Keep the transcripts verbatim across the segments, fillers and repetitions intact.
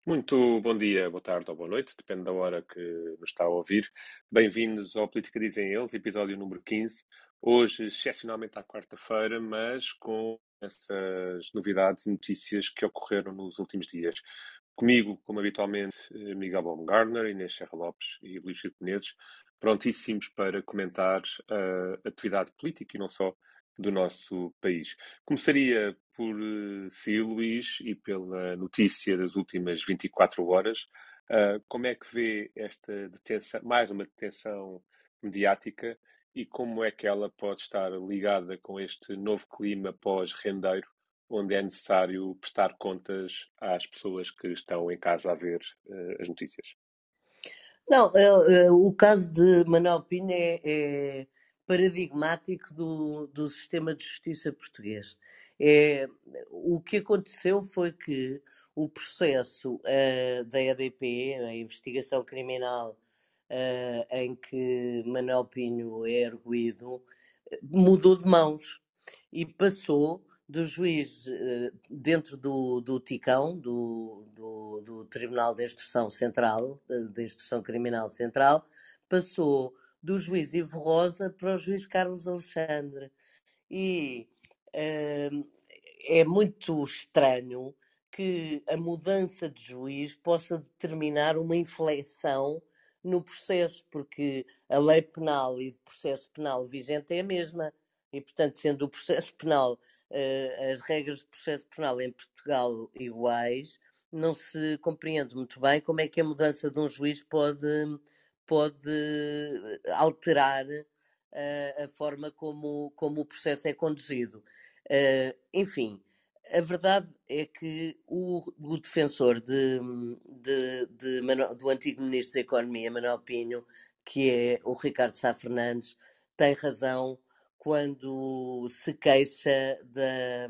Muito bom dia, boa tarde ou boa noite, depende da hora que nos está a ouvir. Bem-vindos ao Política Dizem Eles, episódio número quinze. Hoje, excepcionalmente à quarta-feira, mas com essas novidades e notícias que ocorreram nos últimos dias. Comigo, como habitualmente, eh, Miguel Baumgartner, Inês Serra Lopes e Luís Filipe Menezes, prontíssimos para comentar a atividade política e não só do nosso país. Começaria por uh, si, Luís, e pela notícia das últimas vinte e quatro horas. Uh, como é que vê esta detenção, mais uma detenção mediática, e como é que ela pode estar ligada com este novo clima pós-rendeiro, onde é necessário prestar contas às pessoas que estão em casa a ver uh, as notícias? Não, é- é, o caso de Manuel Pinho é, é paradigmático do, do sistema de justiça português. É, o que aconteceu foi que o processo eh, da E D P, a investigação criminal eh, em que Manuel Pinho é arguido, mudou de mãos e passou do juiz eh, dentro do, do TICão, do, do, do Tribunal de Instrução Central, eh, de Instrução Criminal Central, passou do juiz Ivo Rosa para o juiz Carlos Alexandre. E eh, é muito estranho que a mudança de juiz possa determinar uma inflexão no processo, porque a lei penal e de processo penal vigente é a mesma. E, portanto, sendo o processo penal, eh, as regras de processo penal em Portugal iguais, não se compreende muito bem como é que a mudança de um juiz pode, pode alterar uh, a forma como, como o processo é conduzido. Uh, enfim, a verdade é que o, o defensor de, de, de Manuel, do antigo Ministro da Economia, Manuel Pinho, que é o Ricardo Sá Fernandes, tem razão quando se queixa da,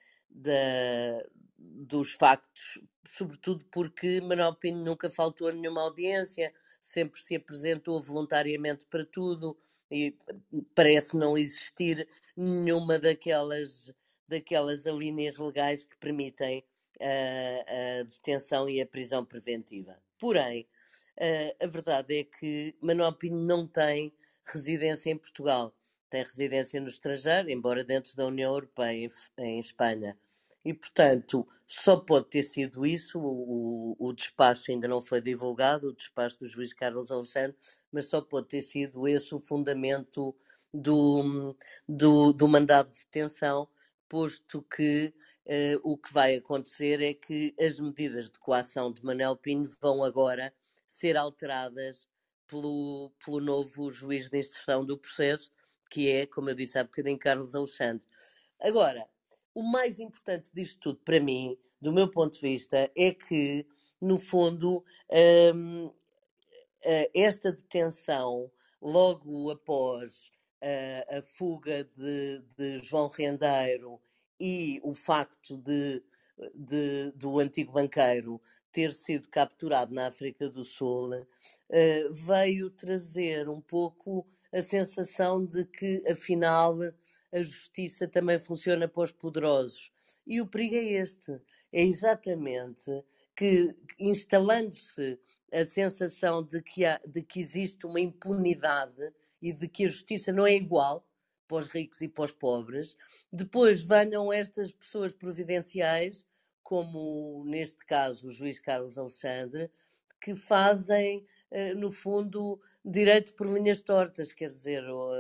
da, dos factos, sobretudo porque Manuel Pinho nunca faltou a nenhuma audiência, sempre se apresentou voluntariamente para tudo e parece não existir nenhuma daquelas, daquelas alíneas legais que permitem a, a detenção e a prisão preventiva. Porém, a, a verdade é que Manuel Pinho não tem residência em Portugal. Tem residência no estrangeiro, embora dentro da União Europeia, em, em Espanha. E, portanto, só pode ter sido isso. O, o, o despacho ainda não foi divulgado, o despacho do juiz Carlos Alexandre, mas só pode ter sido esse o fundamento do, do, do mandado de detenção, posto que uh, o que vai acontecer é que as medidas de coação de Manuel Pinho vão agora ser alteradas pelo, pelo novo juiz de instrução do processo, que é, como eu disse há bocadinho, Carlos Alexandre. Agora, o mais importante disto tudo, para mim, do meu ponto de vista, é que, no fundo, hum, esta detenção, logo após uh, a fuga de, de João Rendeiro e o facto de, de, do antigo banqueiro ter sido capturado na África do Sul, uh, veio trazer um pouco a sensação de que, afinal, a justiça também funciona para os poderosos. E o perigo é este. É exatamente que, instalando-se a sensação de que, há, de que existe uma impunidade e de que a justiça não é igual para os ricos e para os pobres, depois venham estas pessoas providenciais, como neste caso o juiz Carlos Alexandre, que fazem, no fundo, direito por linhas tortas, quer dizer,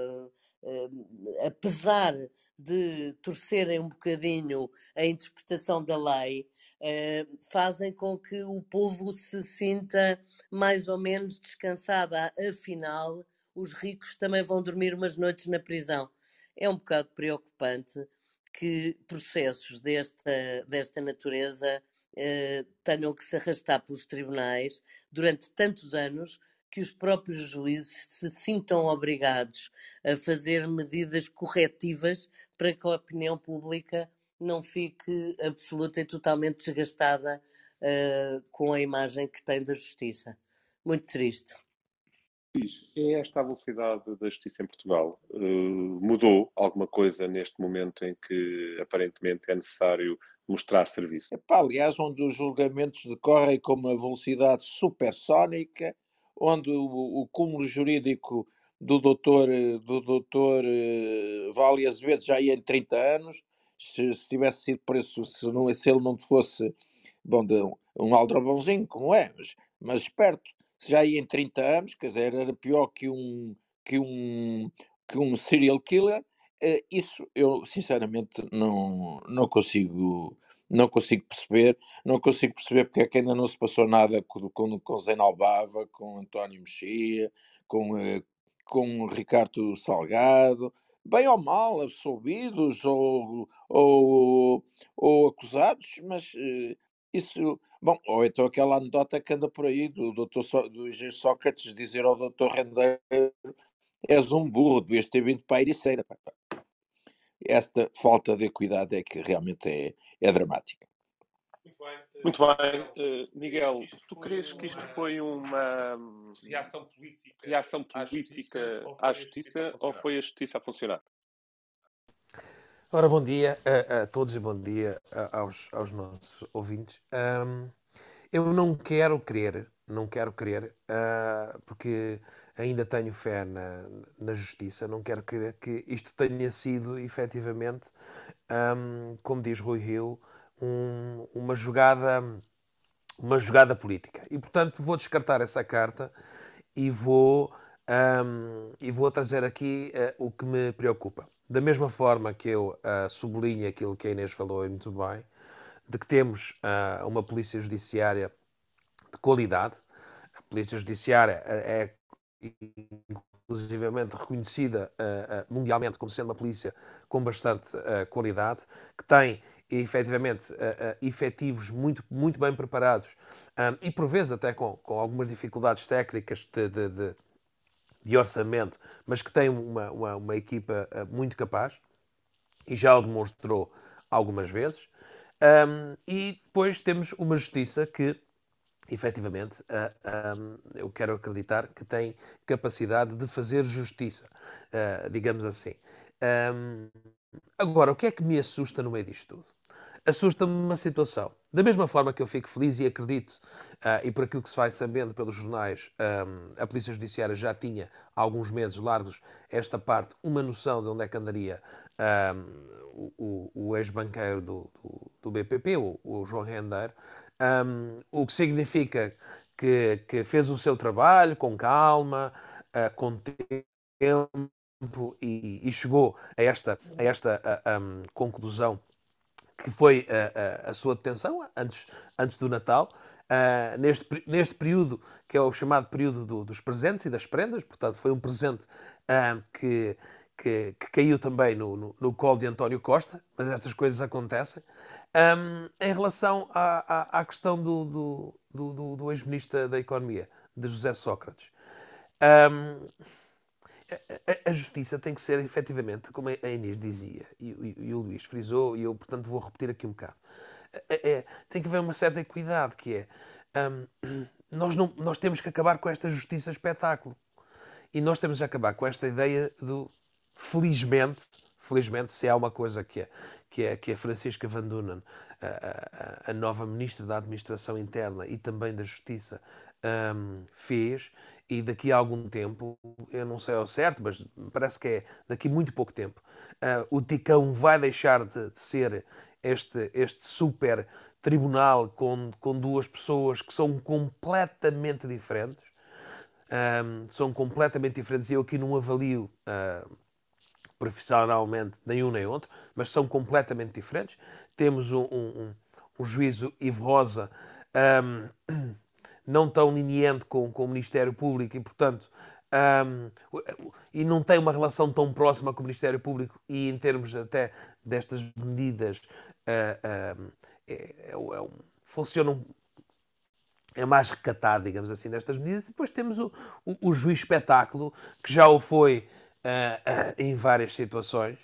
apesar de torcerem um bocadinho a interpretação da lei, fazem com que o povo se sinta mais ou menos descansada. Afinal, os ricos também vão dormir umas noites na prisão. É um bocado preocupante que processos desta, desta natureza eh, tenham que se arrastar pelos tribunais durante tantos anos que os próprios juízes se sintam obrigados a fazer medidas corretivas para que a opinião pública não fique absoluta e totalmente desgastada uh, com a imagem que tem da justiça. Muito triste. É esta a velocidade da justiça em Portugal? Uh, mudou alguma coisa neste momento em que aparentemente é necessário mostrar serviço. Epá, aliás, onde os julgamentos decorrem com uma velocidade supersónica, onde o, o cúmulo jurídico do doutor, eh, do doutor eh, Vale Azevedo já ia em trinta anos, se, se tivesse sido preso, se, não, se ele não fosse, bom, de, um um aldrabãozinho, como é, mas, mas esperto, se já ia em trinta anos, quer dizer, era pior que um, que um, que um serial killer. Eh, isso eu sinceramente não, não consigo não consigo perceber, não consigo perceber porque é que ainda não se passou nada com, com, com Zé Albava, com António Mexia, com, eh, com Ricardo Salgado, bem ou mal, absolvidos ou, ou, ou acusados, mas eh, isso, bom, ou então aquela anedota que anda por aí do, doutor Só- do engenheiro Sócrates dizer ao doutor Rendeiro: és um burro, devias ter vindo para a Ericeira. Pá, pá. Esta falta de cuidado é que realmente é, é dramática. Muito bem. Uh, Miguel, tu crees que isto foi uma hum, reação política à justiça ou foi a justiça a funcionar? Ora, bom dia a, a todos e bom dia a- aos, aos nossos ouvintes. Ahm, eu não quero crer, não quero crer, ah, porque ainda tenho fé na, na justiça, não quero crer que isto tenha sido efetivamente, ahm, como diz Rui Rio, um- uma jogada, uma jogada política. E portanto vou descartar essa carta e vou, ahm, e vou trazer aqui ah, o que me preocupa. Da mesma forma que eu ah, sublinho aquilo que a Inês falou e muito bem, de que temos ah, uma polícia judiciária de qualidade. A polícia judiciária ah, é inclusivamente reconhecida uh, uh, mundialmente como sendo uma polícia com bastante uh, qualidade, que tem efetivamente uh, uh, efetivos muito, muito bem preparados um, e por vezes até com, com algumas dificuldades técnicas de, de, de, de orçamento, mas que tem uma, uma, uma equipa uh, muito capaz e já o demonstrou algumas vezes. Um, e depois temos uma justiça que efetivamente, uh, um, eu quero acreditar que tem capacidade de fazer justiça, uh, digamos assim. Um, agora, o que é que me assusta no meio disto tudo? Assusta-me uma situação. Da mesma forma que eu fico feliz e acredito, uh, e por aquilo que se vai sabendo pelos jornais, um, a Polícia Judiciária já tinha, há alguns meses largos, esta parte, uma noção de onde é que andaria um, o, o, o ex-banqueiro do, do, do B P P, o, o João Rendeiro, um, o que significa que, que fez o seu trabalho com calma, uh, com tempo e, e chegou a esta, a esta uh, um, conclusão que foi a, a, a sua detenção antes, antes do Natal, uh, neste, neste período que é o chamado período do, dos presentes e das prendas, portanto foi um presente uh, que, que, que, caiu também no, no, no colo de António Costa, mas estas coisas acontecem. Um, em relação à, à, à questão do, do, do, do, do ex-ministro da Economia, de José Sócrates, um, a, a, justiça tem que ser, efetivamente, como a Inês dizia, e, e, e o Luís frisou, e eu, portanto, vou repetir aqui um bocado. É, é, tem que haver uma certa equidade, que é... Um, nós, não, nós temos que acabar com esta justiça espetáculo. E nós temos que acabar com esta ideia do... Felizmente, felizmente, se há uma coisa que é, que é, que é Francisca Van Dunen, a, a, a nova Ministra da Administração Interna e também da Justiça, um, fez, e daqui a algum tempo, eu não sei ao certo, mas parece que é daqui a muito pouco tempo, uh, o Ticão vai deixar de, de ser este, este super tribunal com, com duas pessoas que são completamente diferentes. Um, são completamente diferentes e eu aqui não avalio uh, profissionalmente nenhum nem outro, mas são completamente diferentes. Temos um, um, um, um juízo Ivo Rosa um, não tão leniente com, com o Ministério Público e, portanto, um, e não tem uma relação tão próxima com o Ministério Público e em termos até destas medidas uh, uh, é, é, é, funcionam é mais recatado, digamos assim, nestas medidas. E depois temos o, o, o juiz espetáculo, que já o foi uh, uh, em várias situações.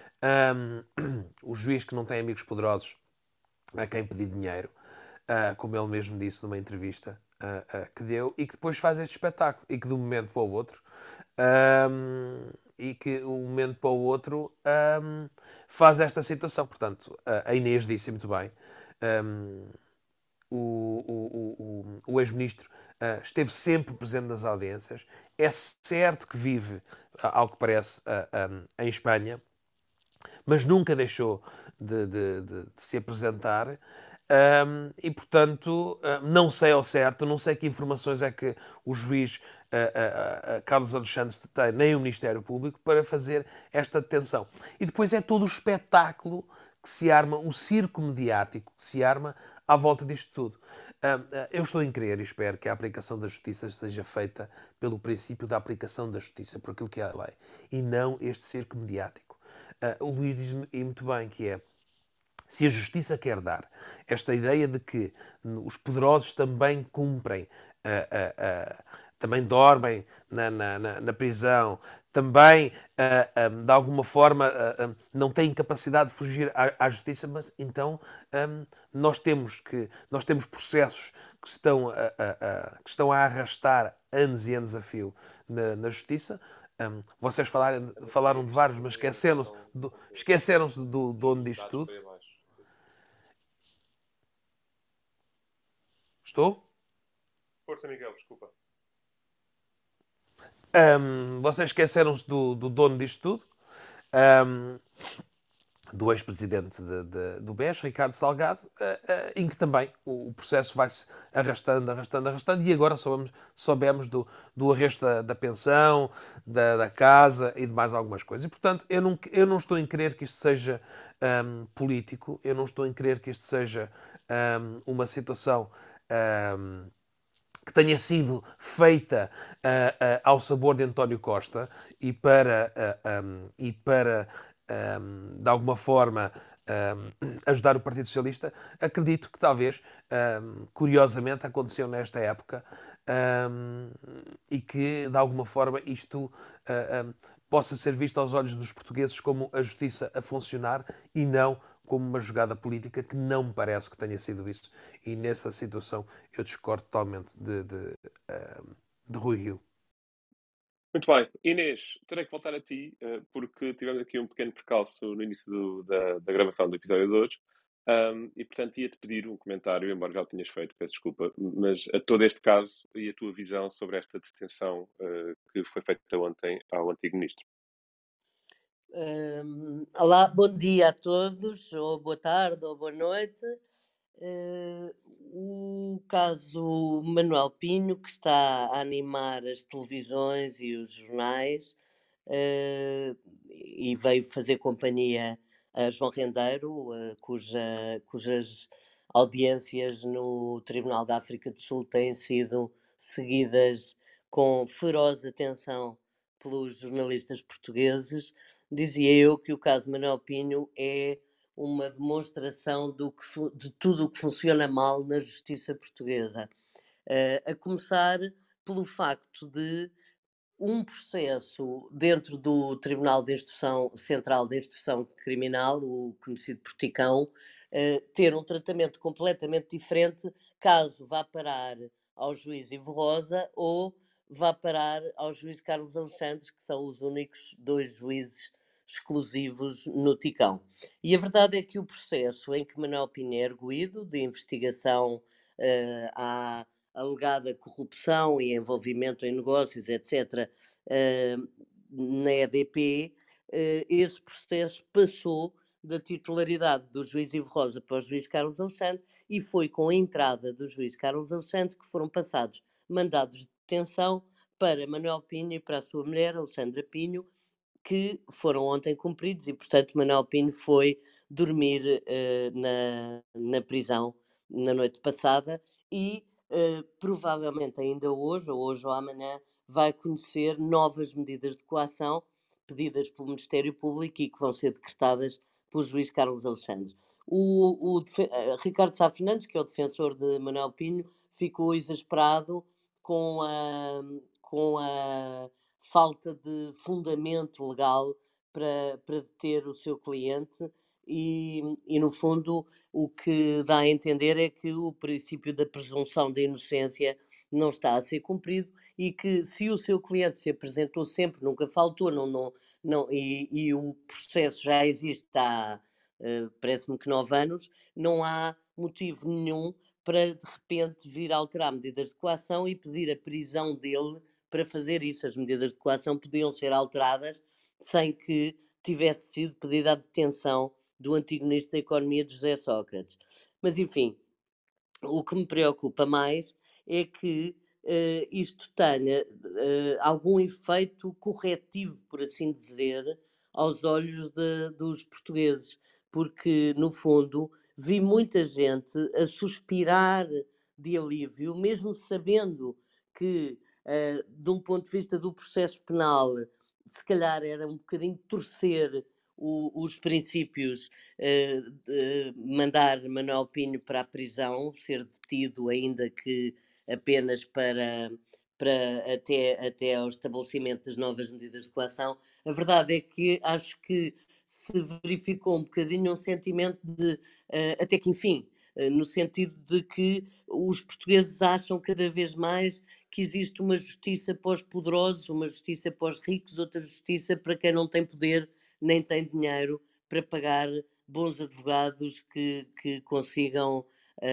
Um, o juiz que não tem amigos poderosos a quem pedir dinheiro, uh, como ele mesmo disse numa entrevista uh, uh, que deu, e que depois faz este espetáculo, e que de um momento para o outro um, e que de um momento para o outro um, faz esta situação. Portanto, a Inês disse muito bem. Um, o, o, o, o ex-ministro uh, esteve sempre presente nas audiências. É certo que vive, ao que parece, uh, um, em Espanha, mas nunca deixou de, de, de, de se apresentar. Um, e, portanto, uh, não sei ao certo, não sei que informações é que o juiz uh, uh, uh, Carlos Alexandre tem, nem o Ministério Público, para fazer esta detenção. E depois é todo o espetáculo que se arma, o circo mediático que se arma à volta disto tudo. Uh, uh, eu estou em crer e espero que a aplicação da justiça seja feita pelo princípio da aplicação da justiça, por aquilo que é a lei, e não este circo mediático. Uh, o Luís diz muito bem que é, se a justiça quer dar esta ideia de que os poderosos também cumprem, uh, uh, uh, também dormem na, na, na prisão, também, uh, um, de alguma forma, uh, um, não têm capacidade de fugir à, à justiça, mas então um, nós, temos que, nós temos processos que estão a, a, a, que estão a arrastar anos e anos a fio na, na justiça. Um, vocês falaram, falaram de vários, mas esqueceram-se do, esqueceram-se do dono disto tudo. Estou? Força, Miguel, desculpa. Um, vocês esqueceram-se do, do dono disto tudo, um, do ex-presidente de, de, do B E S, Ricardo Salgado, uh, uh, em que também o, o processo vai-se arrastando, arrastando, arrastando, e agora soubemos, soubemos do, do arresto da, da pensão, da, da casa e de mais algumas coisas. E, portanto, eu não, eu não estou em crer que isto seja um, político, eu não estou em crer que isto seja um, uma situação um, que tenha sido feita uh, uh, ao sabor de António Costa e para, uh, um, e para um, de alguma forma, um, ajudar o Partido Socialista. Acredito que talvez, um, curiosamente, aconteceu nesta época um, e que, de alguma forma, isto uh, um, possa ser visto aos olhos dos portugueses como a justiça a funcionar e não como uma jogada política, que não me parece que tenha sido isso. E nessa situação eu discordo totalmente de, de, uh, de Rui Rio. Muito bem. Inês, terei que voltar a ti, porque tivemos aqui um pequeno percalço no início do, da, da gravação do episódio de hoje. Um, e, portanto, ia-te pedir um comentário, embora já o tenhas feito, peço desculpa, mas a todo este caso e a tua visão sobre esta detenção uh, que foi feita ontem ao antigo ministro. Um, olá, bom dia a todos, ou boa tarde, ou boa noite. Uh, o caso Manuel Pinho, que está a animar as televisões e os jornais, uh, e veio fazer companhia a João Rendeiro, uh, cuja, cujas audiências no Tribunal da África do Sul têm sido seguidas com feroz atenção pelos jornalistas portugueses. Dizia eu que o caso Manuel Pinho é uma demonstração do que, de tudo o que funciona mal na justiça portuguesa. Uh, a começar pelo facto de um processo dentro do Tribunal de Instrução Central de Instrução Criminal, o conhecido por Ticão, uh, ter um tratamento completamente diferente caso vá parar ao juiz Ivo Rosa ou vá parar ao juiz Carlos Alexandre, que são os únicos dois juízes exclusivos no Ticão. E a verdade é que o processo em que Manuel Pinho é arguído, de investigação uh, à alegada corrupção e envolvimento em negócios, etcétera, uh, na E D P, uh, esse processo passou da titularidade do juiz Ivo Rosa para o juiz Carlos Alexandre e foi com a entrada do juiz Carlos Alexandre que foram passados mandados de detenção para Manuel Pinho e para a sua mulher, Alexandra Pinho, que foram ontem cumpridos e, portanto, Manuel Pinho foi dormir uh, na, na prisão na noite passada e uh, provavelmente ainda hoje, ou hoje ou amanhã, vai conhecer novas medidas de coação pedidas pelo Ministério Público e que vão ser decretadas pelo juiz Carlos Alexandre. O, o uh, Ricardo Sá Fernandes, que é o defensor de Manuel Pinho, ficou exasperado com a, com a falta de fundamento legal para, para deter o seu cliente e, e, no fundo, o que dá a entender é que o princípio da presunção de inocência não está a ser cumprido e que se o seu cliente se apresentou sempre, nunca faltou, não, não, não, e, e o processo já existe há, uh, parece-me que nove anos, não há motivo nenhum para de repente vir alterar medidas de coação e pedir a prisão dele para fazer isso. As medidas de coação podiam ser alteradas sem que tivesse sido pedida a detenção do antigo Ministro da Economia, de José Sócrates. Mas, enfim, o que me preocupa mais é que uh, isto tenha uh, algum efeito corretivo, por assim dizer, aos olhos de, dos portugueses, porque, no fundo, vi muita gente a suspirar de alívio, mesmo sabendo que, uh, de um ponto de vista do processo penal, se calhar era um bocadinho torcer o, os princípios uh, de mandar Manuel Pinho para a prisão, ser detido ainda que apenas para, para até, até ao estabelecimento das novas medidas de coação. A verdade é que acho que se verificou um bocadinho um sentimento de, uh, até que enfim, uh, no sentido de que os portugueses acham cada vez mais que existe uma justiça para os poderosos, uma justiça para os ricos, outra justiça para quem não tem poder nem tem dinheiro para pagar bons advogados que, que consigam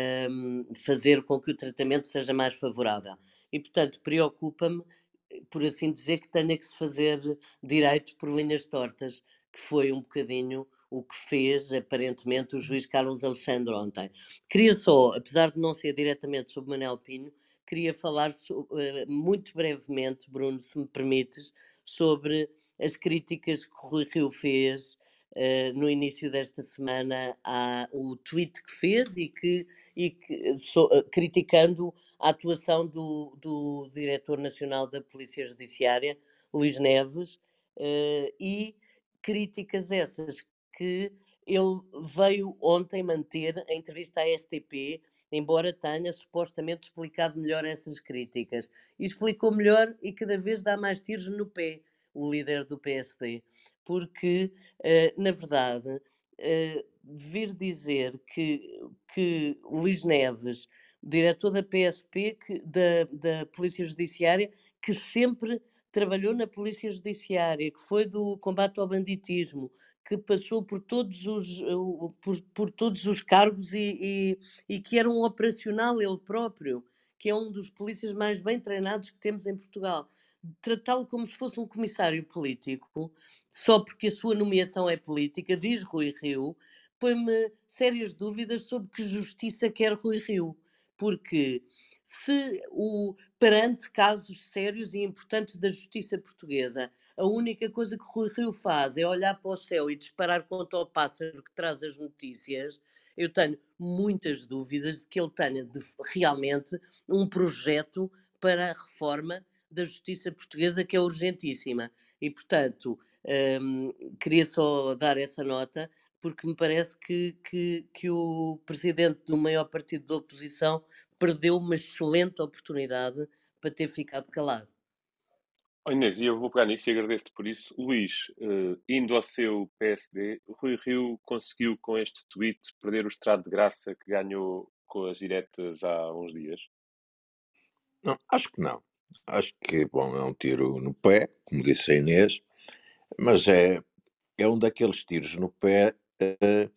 um, fazer com que o tratamento seja mais favorável. E, portanto, preocupa-me, por assim dizer, que tenha que se fazer direito por linhas tortas, que foi um bocadinho o que fez, aparentemente, o juiz Carlos Alexandre ontem. Queria só, apesar de não ser diretamente sobre Manuel Pinho, queria falar sobre, muito brevemente, Bruno, se me permites, sobre as críticas que o Rui Rio fez uh, no início desta semana ao tweet que fez e que, e que so, uh, criticando a atuação do, do Diretor Nacional da Polícia Judiciária, Luís Neves, uh, e críticas essas que ele veio ontem manter em entrevista à R T P, embora tenha supostamente explicado melhor essas críticas. E explicou melhor e cada vez dá mais tiros no pé o líder do P S D, porque, uh, na verdade, uh, vir dizer que, que Luís Neves, diretor da P S P, que, da, da Polícia Judiciária, que sempre trabalhou na Polícia Judiciária, que foi do combate ao banditismo, que passou por todos os, por, por todos os cargos e, e, e que era um operacional ele próprio, que é um dos polícias mais bem treinados que temos em Portugal. Tratá-lo como se fosse um comissário político, só porque a sua nomeação é política, diz Rui Rio, põe-me sérias dúvidas sobre que justiça quer Rui Rio. Porque se o, perante casos sérios e importantes da justiça portuguesa, a única coisa que Rui Rio faz é olhar para o céu e disparar contra o pássaro que traz as notícias, eu tenho muitas dúvidas de que ele tenha de, realmente um projeto para a reforma da justiça portuguesa, que é urgentíssima. E, portanto, um, queria só dar essa nota, porque me parece que, que, que o presidente do maior partido da oposição perdeu uma excelente oportunidade para ter ficado calado. Oh, Inês, e eu vou pegar nisso e agradeço-te por isso. Luís, uh, indo ao seu P S D, Rui Rio conseguiu com este tweet perder o estrado de graça que ganhou com as diretas há uns dias? Não, acho que não. Acho que, bom, é um tiro no pé, como disse a Inês, mas é, é um daqueles tiros no pé. Uh,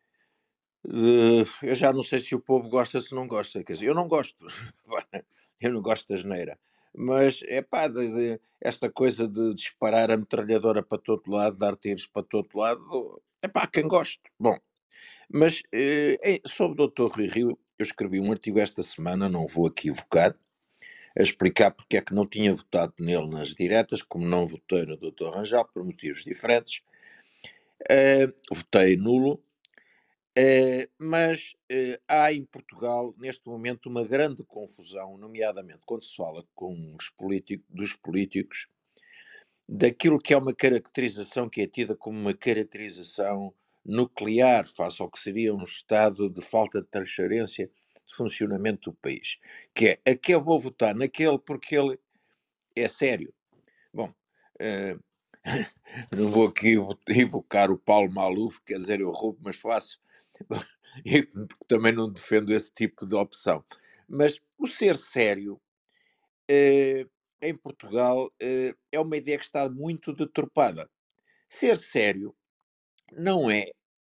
uh, eu já não sei se o povo gosta, se não gosta. Quer dizer, eu não gosto. Eu não gosto da asneira. Mas, é pá, de, de, esta coisa de disparar a metralhadora para todo lado, dar tiros para todo lado, é pá, quem gosta. Bom, mas uh, sobre o doutor Rui Rio, eu escrevi um artigo esta semana, não vou aqui evocar, a explicar porque é que não tinha votado nele nas diretas, como não votei no doutor Rangel, por motivos diferentes. Uh, votei nulo, uh, mas uh, há em Portugal, neste momento, uma grande confusão, nomeadamente quando se fala com os políticos, dos políticos, daquilo que é uma caracterização que é tida como uma caracterização nuclear face ao que seria um estado de falta de transparência de funcionamento do país, que é, a que eu vou votar naquele porque ele é sério. Bom, uh, não vou aqui evocar o Paulo Maluf, quer dizer, eu roubo, mas faço. E também não defendo esse tipo de opção. Mas o ser sério eh, em Portugal eh, é uma ideia que está muito deturpada. Ser sério não é,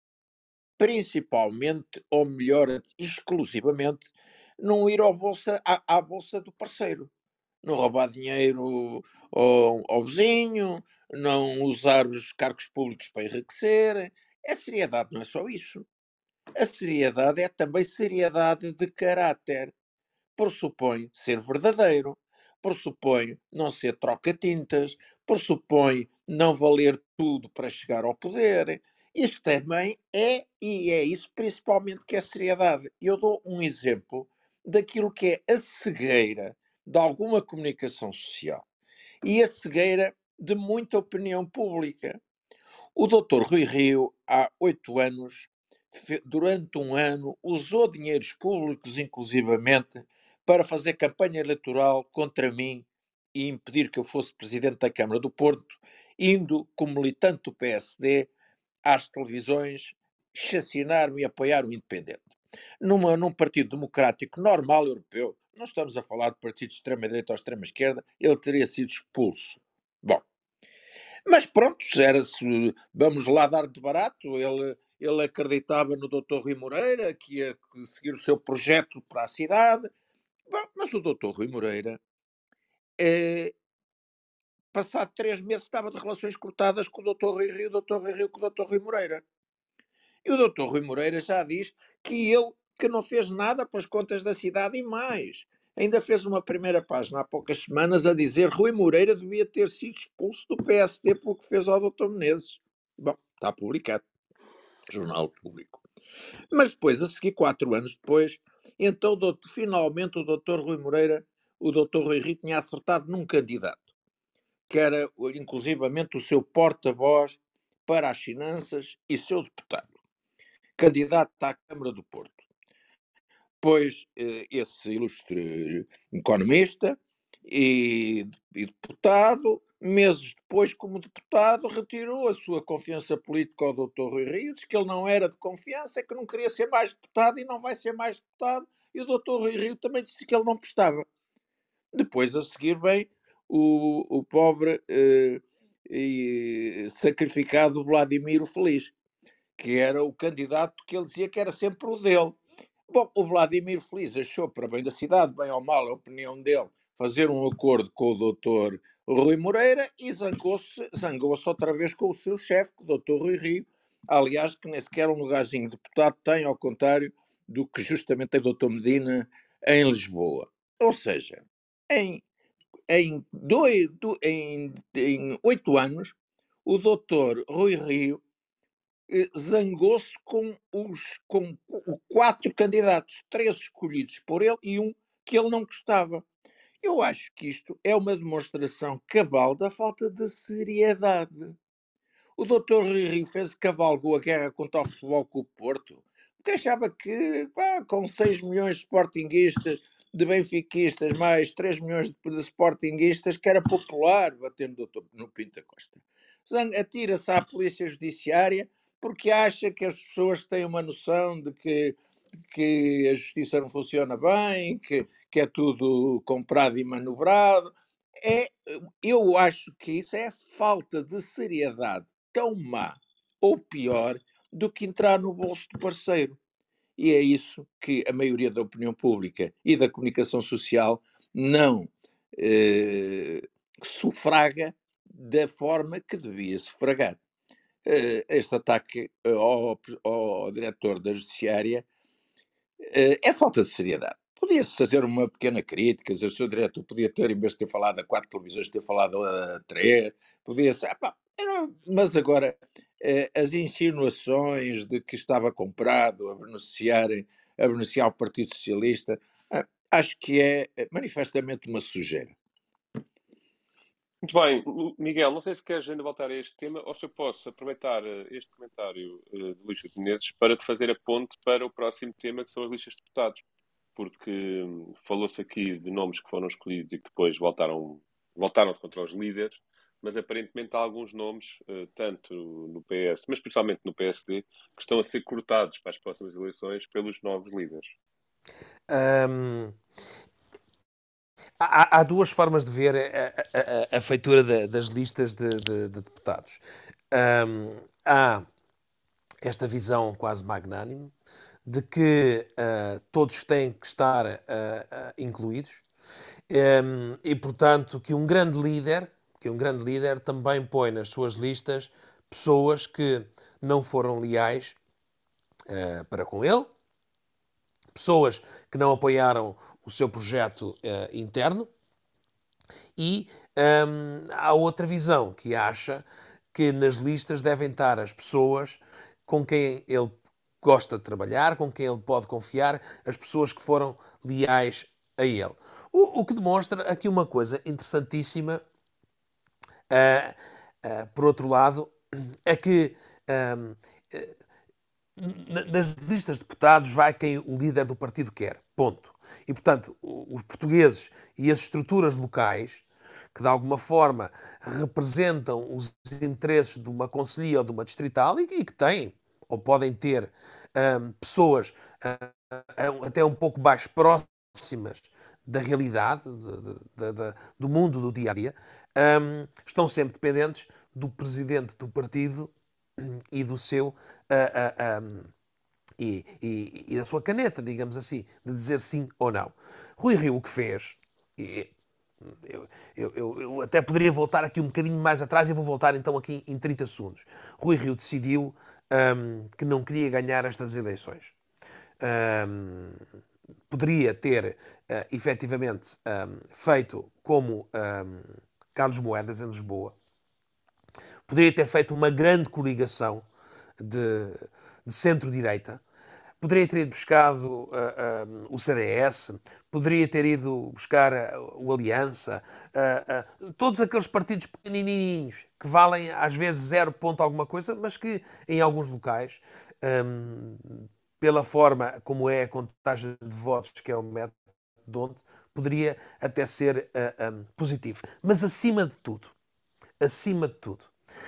principalmente, ou melhor, exclusivamente, não ir ao bolsa, à, à bolsa do parceiro. Não roubar dinheiro ao, ao vizinho, não usar os cargos públicos para enriquecer. A seriedade não é só isso. A seriedade é também seriedade de caráter. Pressupõe ser verdadeiro, pressupõe não ser troca-tintas, pressupõe não valer tudo para chegar ao poder. Isso também é, e é isso principalmente que é seriedade. Eu dou um exemplo daquilo que é a cegueira de alguma comunicação social e a cegueira de muita opinião pública. O doutor Rui Rio, há oito anos, fe- durante um ano, usou dinheiros públicos, inclusivamente, para fazer campanha eleitoral contra mim e impedir que eu fosse presidente da Câmara do Porto, indo, como militante do P S D, às televisões, chacinar-me e apoiar o independente. Numa, num partido democrático normal europeu, não estamos a falar de partidos de extrema-direita ou extrema-esquerda, ele teria sido expulso. Bom, mas pronto, era-se, vamos lá dar de barato, ele, ele acreditava no doutor Rui Moreira, que ia seguir o seu projeto para a cidade. Bom, mas o doutor Rui Moreira, eh, passado três meses, estava de relações cortadas com o doutor Rui Rio, o doutor Rui Rio com o doutor Rui Moreira. E o doutor Rui Moreira já diz que ele que não fez nada para as contas da cidade e mais. Ainda fez uma primeira página há poucas semanas a dizer que Rui Moreira devia ter sido expulso do P S D pelo que fez ao doutor Menezes. Bom, está publicado. Jornal Público. Mas depois, a seguir, quatro anos depois, então doutor, finalmente o doutor Rui Moreira, o doutor Rui Rio, tinha acertado num candidato, que era inclusivamente o seu porta-voz para as finanças e seu deputado, candidato à Câmara do Porto. Pois eh, esse ilustre economista e, e deputado, meses depois, como deputado, retirou a sua confiança política ao doutor Rui Rio, disse que ele não era de confiança, que não queria ser mais deputado e não vai ser mais deputado, e o doutor Rui Rio também disse que ele não prestava. Depois, a seguir, vem o, o pobre eh, e sacrificado Vladimir o Feliz, que era o candidato que ele dizia que era sempre o dele. Bom, o Vladimir Feliz achou, para bem da cidade, bem ou mal, a opinião dele, fazer um acordo com o doutor Rui Moreira e zangou-se zangou outra vez com o seu chefe, o doutor Rui Rio, aliás, que nem sequer um lugarzinho de deputado tem, ao contrário do que justamente tem o doutor Medina em Lisboa. Ou seja, em, em, dois, em, em oito anos, o doutor Rui Rio eh, zangou-se com os com quatro candidatos, três escolhidos por ele e um que ele não gostava. Eu acho que isto é uma demonstração cabal da falta de seriedade. O doutor Rui Rio fez cavalgou a guerra contra o Futebol com o Porto, porque achava que pá, com seis milhões de sportinguistas, de benfiquistas, mais três milhões de, de sportinguistas, que era popular bater no, doutor, no Pinto da Costa. Atira-se à polícia judiciária porque acha que as pessoas têm uma noção de que, que a justiça não funciona bem, que, que é tudo comprado e manobrado. É, eu acho que isso é falta de seriedade tão má ou pior do que entrar no bolso do parceiro. E é isso que a maioria da opinião pública e da comunicação social não eh, sufraga da forma que devia sufragar. Eh, este ataque ao, ao diretor da Judiciária eh, é falta de seriedade. Podia-se fazer uma pequena crítica, dizer, o seu diretor podia ter, em vez de ter falado a quatro televisões, ter falado a três, podia-se, ah, pá, não, mas agora eh, as insinuações de que estava comprado a beneficiar, a beneficiar o Partido Socialista, ah, acho que é eh, manifestamente uma sujeira. Muito bem, Miguel, não sei se queres ainda voltar a este tema ou se eu posso aproveitar eh, este comentário eh, de Luís de Menezes para te fazer a ponte para o próximo tema, que são as listas de deputados. Porque hum, falou-se aqui de nomes que foram escolhidos e que depois voltaram, voltaram-se contra os líderes, mas aparentemente há alguns nomes, eh, tanto no P S, mas principalmente no P S D, que estão a ser cortados para as próximas eleições pelos novos líderes. Hum, há, há duas formas de ver a, a, a feitura de, das listas de, de, de deputados. Um, há esta visão quase magnânime de que uh, todos têm que estar uh, uh, incluídos um, e, portanto, que um grande líder, que um grande líder também põe nas suas listas pessoas que não foram leais uh, para com ele, pessoas que não apoiaram o seu projeto uh, interno, e um, há outra visão que acha que nas listas devem estar as pessoas com quem ele gosta de trabalhar, com quem ele pode confiar, as pessoas que foram leais a ele. O, o que demonstra aqui uma coisa interessantíssima, uh, uh, por outro lado, é que um, uh, nas listas de deputados vai quem o líder do partido quer. Ponto. E, portanto, os portugueses e as estruturas locais, que de alguma forma representam os interesses de uma concelhia ou de uma distrital e que têm, ou podem ter, um, pessoas uh, até um pouco mais próximas da realidade, de, de, de, do mundo do dia-a-dia, um, estão sempre dependentes do presidente do partido e do seu... Uh, uh, um, E, e, e da sua caneta, digamos assim, de dizer sim ou não. Rui Rio o que fez, e eu, eu, eu, eu até poderia voltar aqui um bocadinho mais atrás e vou voltar então aqui em trinta segundos. Rui Rio decidiu um, que não queria ganhar estas eleições. Um, poderia ter uh, efetivamente um, feito como um, Carlos Moedas em Lisboa. Poderia ter feito uma grande coligação de, de centro-direita. Poderia ter ido buscado uh, uh, o C D S, poderia ter ido buscar uh, o Aliança, uh, uh, todos aqueles partidos pequenininhos que valem às vezes zero ponto alguma coisa, mas que em alguns locais, um, pela forma como é a contagem de votos, que é o método de onde, poderia até ser uh, um, positivo. Mas acima de tudo, acima de tudo,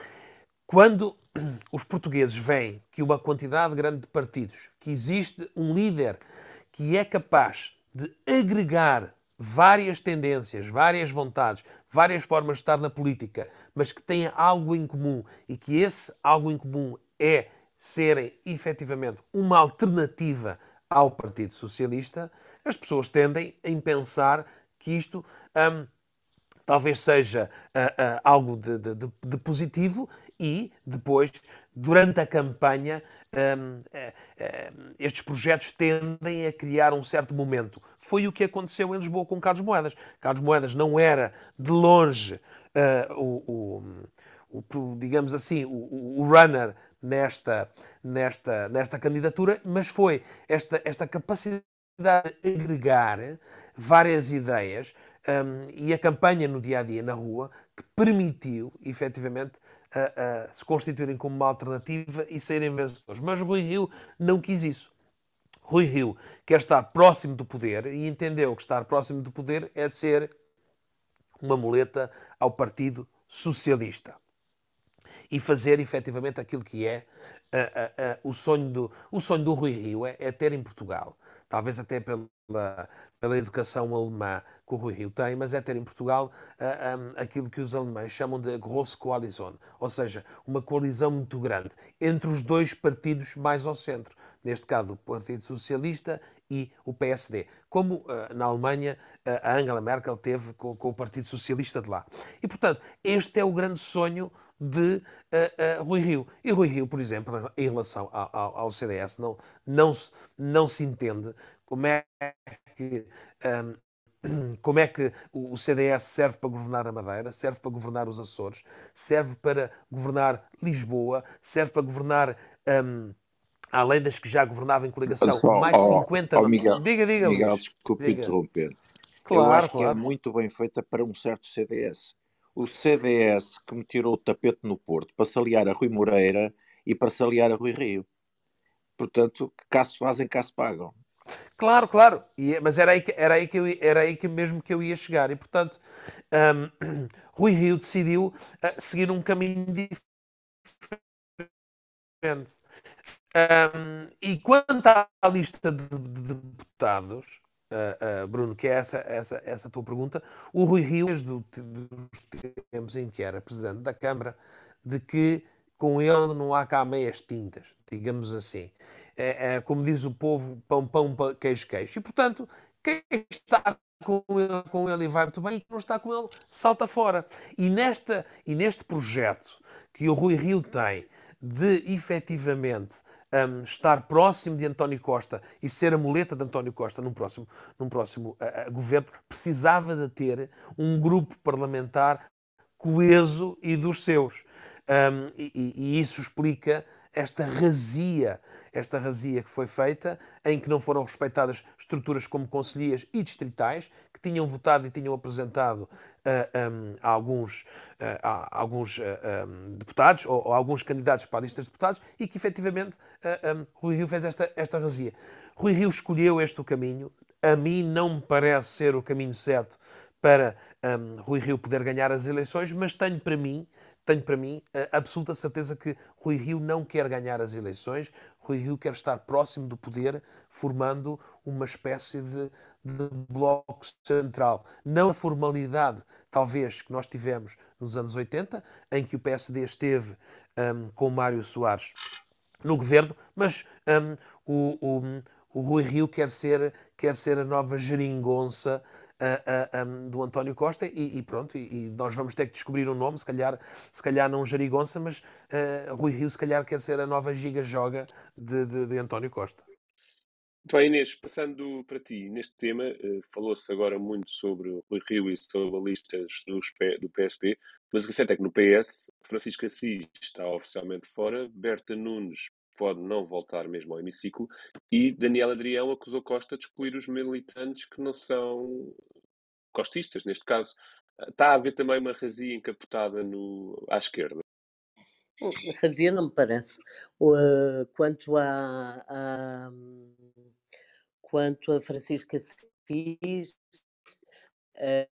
quando os portugueses veem que uma quantidade grande de partidos, que existe um líder que é capaz de agregar várias tendências, várias vontades, várias formas de estar na política, mas que têm algo em comum e que esse algo em comum é serem efetivamente uma alternativa ao Partido Socialista, as pessoas tendem a pensar que isto hum, talvez seja uh, uh, algo de, de, de positivo e depois, durante a campanha, um, uh, uh, estes projetos tendem a criar um certo momento. Foi o que aconteceu em Lisboa com Carlos Moedas. Carlos Moedas não era, de longe, uh, o, o, o, digamos assim, o, o runner nesta, nesta, nesta candidatura, mas foi esta, esta capacidade de agregar várias ideias um, e a campanha no dia-a-dia na rua que permitiu, efetivamente, uh, uh, se constituírem como uma alternativa e serem vencedores. Mas Rui Rio não quis isso. Rui Rio quer estar próximo do poder e entendeu que estar próximo do poder é ser uma muleta ao Partido Socialista e fazer efetivamente aquilo que é uh, uh, uh, o, sonho do, o sonho do Rui Rio, é, é ter em Portugal, talvez até pela, pela educação alemã que o Rui Rio tem, mas é ter em Portugal uh, um, aquilo que os alemães chamam de Grosse Koalition, ou seja, uma coalizão muito grande entre os dois partidos mais ao centro, neste caso o Partido Socialista e o P S D, como uh, na Alemanha uh, a Angela Merkel teve com, com o Partido Socialista de lá. E, portanto, este é o grande sonho de uh, uh, Rui Rio. E Rui Rio, por exemplo, em relação ao, ao, ao C D S, não, não, se, não se entende como é que... Um, como é que o C D S serve para governar a Madeira, serve para governar os Açores, serve para governar Lisboa, serve para governar, um, além das que já governavam em coligação, Só, mais ó, cinquenta... ó, Miguel, Diga, diga, Miguel, Luís. desculpe Diga. interromper. Eu Claro, acho que é claro. muito bem feita para um certo C D S. O C D S que me tirou o tapete no Porto para se aliar a Rui Moreira e para se aliar a Rui Rio. Portanto, cá se fazem, cá se pagam. Claro, claro. E, mas era aí, que, era, aí que eu, era aí que mesmo que eu ia chegar. E, portanto, um, Rui Rio decidiu uh, seguir um caminho diferente. Um, e quanto à lista de, de deputados, uh, uh, Bruno, que é essa, essa, essa tua pergunta. O Rui Rio, desde os tempos em que era Presidente da Câmara, de que com ele não há cá meias tintas, digamos assim. É, é, como diz o povo, pão, pão, queijo, queijo. E, portanto, quem está com ele, com ele e vai muito bem, e quem não está com ele, salta fora. E, nesta, e neste projeto que o Rui Rio tem de, efetivamente, um, estar próximo de António Costa e ser a muleta de António Costa num próximo, num próximo uh, uh, governo, precisava de ter um grupo parlamentar coeso e dos seus. Um, e, e isso explica esta razia, esta razia que foi feita, em que não foram respeitadas estruturas como conselhias e distritais, que tinham votado e tinham apresentado uh, um, a alguns, uh, a alguns uh, um, deputados, ou, ou alguns candidatos para listas de deputados, e que efetivamente uh, um, Rui Rio fez esta, esta razia. Rui Rio escolheu este o caminho. A mim não me parece ser o caminho certo para um, Rui Rio poder ganhar as eleições, mas tenho para mim, tenho para mim a absoluta certeza que Rui Rio não quer ganhar as eleições. Rui Rio quer estar próximo do poder, formando uma espécie de, de bloco central. Não a formalidade, talvez, que nós tivemos nos anos oitenta, em que o P S D esteve um, com Mário Soares no governo, mas um, o, o, o Rui Rio quer ser, quer ser a nova geringonça uh, uh, um, do António Costa e, e pronto, e, e nós vamos ter que descobrir um nome, se calhar, se calhar não geringonça, mas uh, Rui Rio se calhar quer ser a nova giga-joga de, de, de António Costa. Muito bem, Inês, passando para ti, neste tema, eh, falou-se agora muito sobre o Rui Rio e sobre listas dos P- do P S D, mas o que é certo é que no P S, Francisco Assis está oficialmente fora, Berta Nunes pode não voltar mesmo ao hemiciclo e Daniel Adrião acusou Costa de excluir os militantes que não são costistas, neste caso. Está a haver também uma razia encapotada no, à esquerda. Hum, Razia não me parece. Uh, quanto a, a- quanto a Francisca Assis, uh,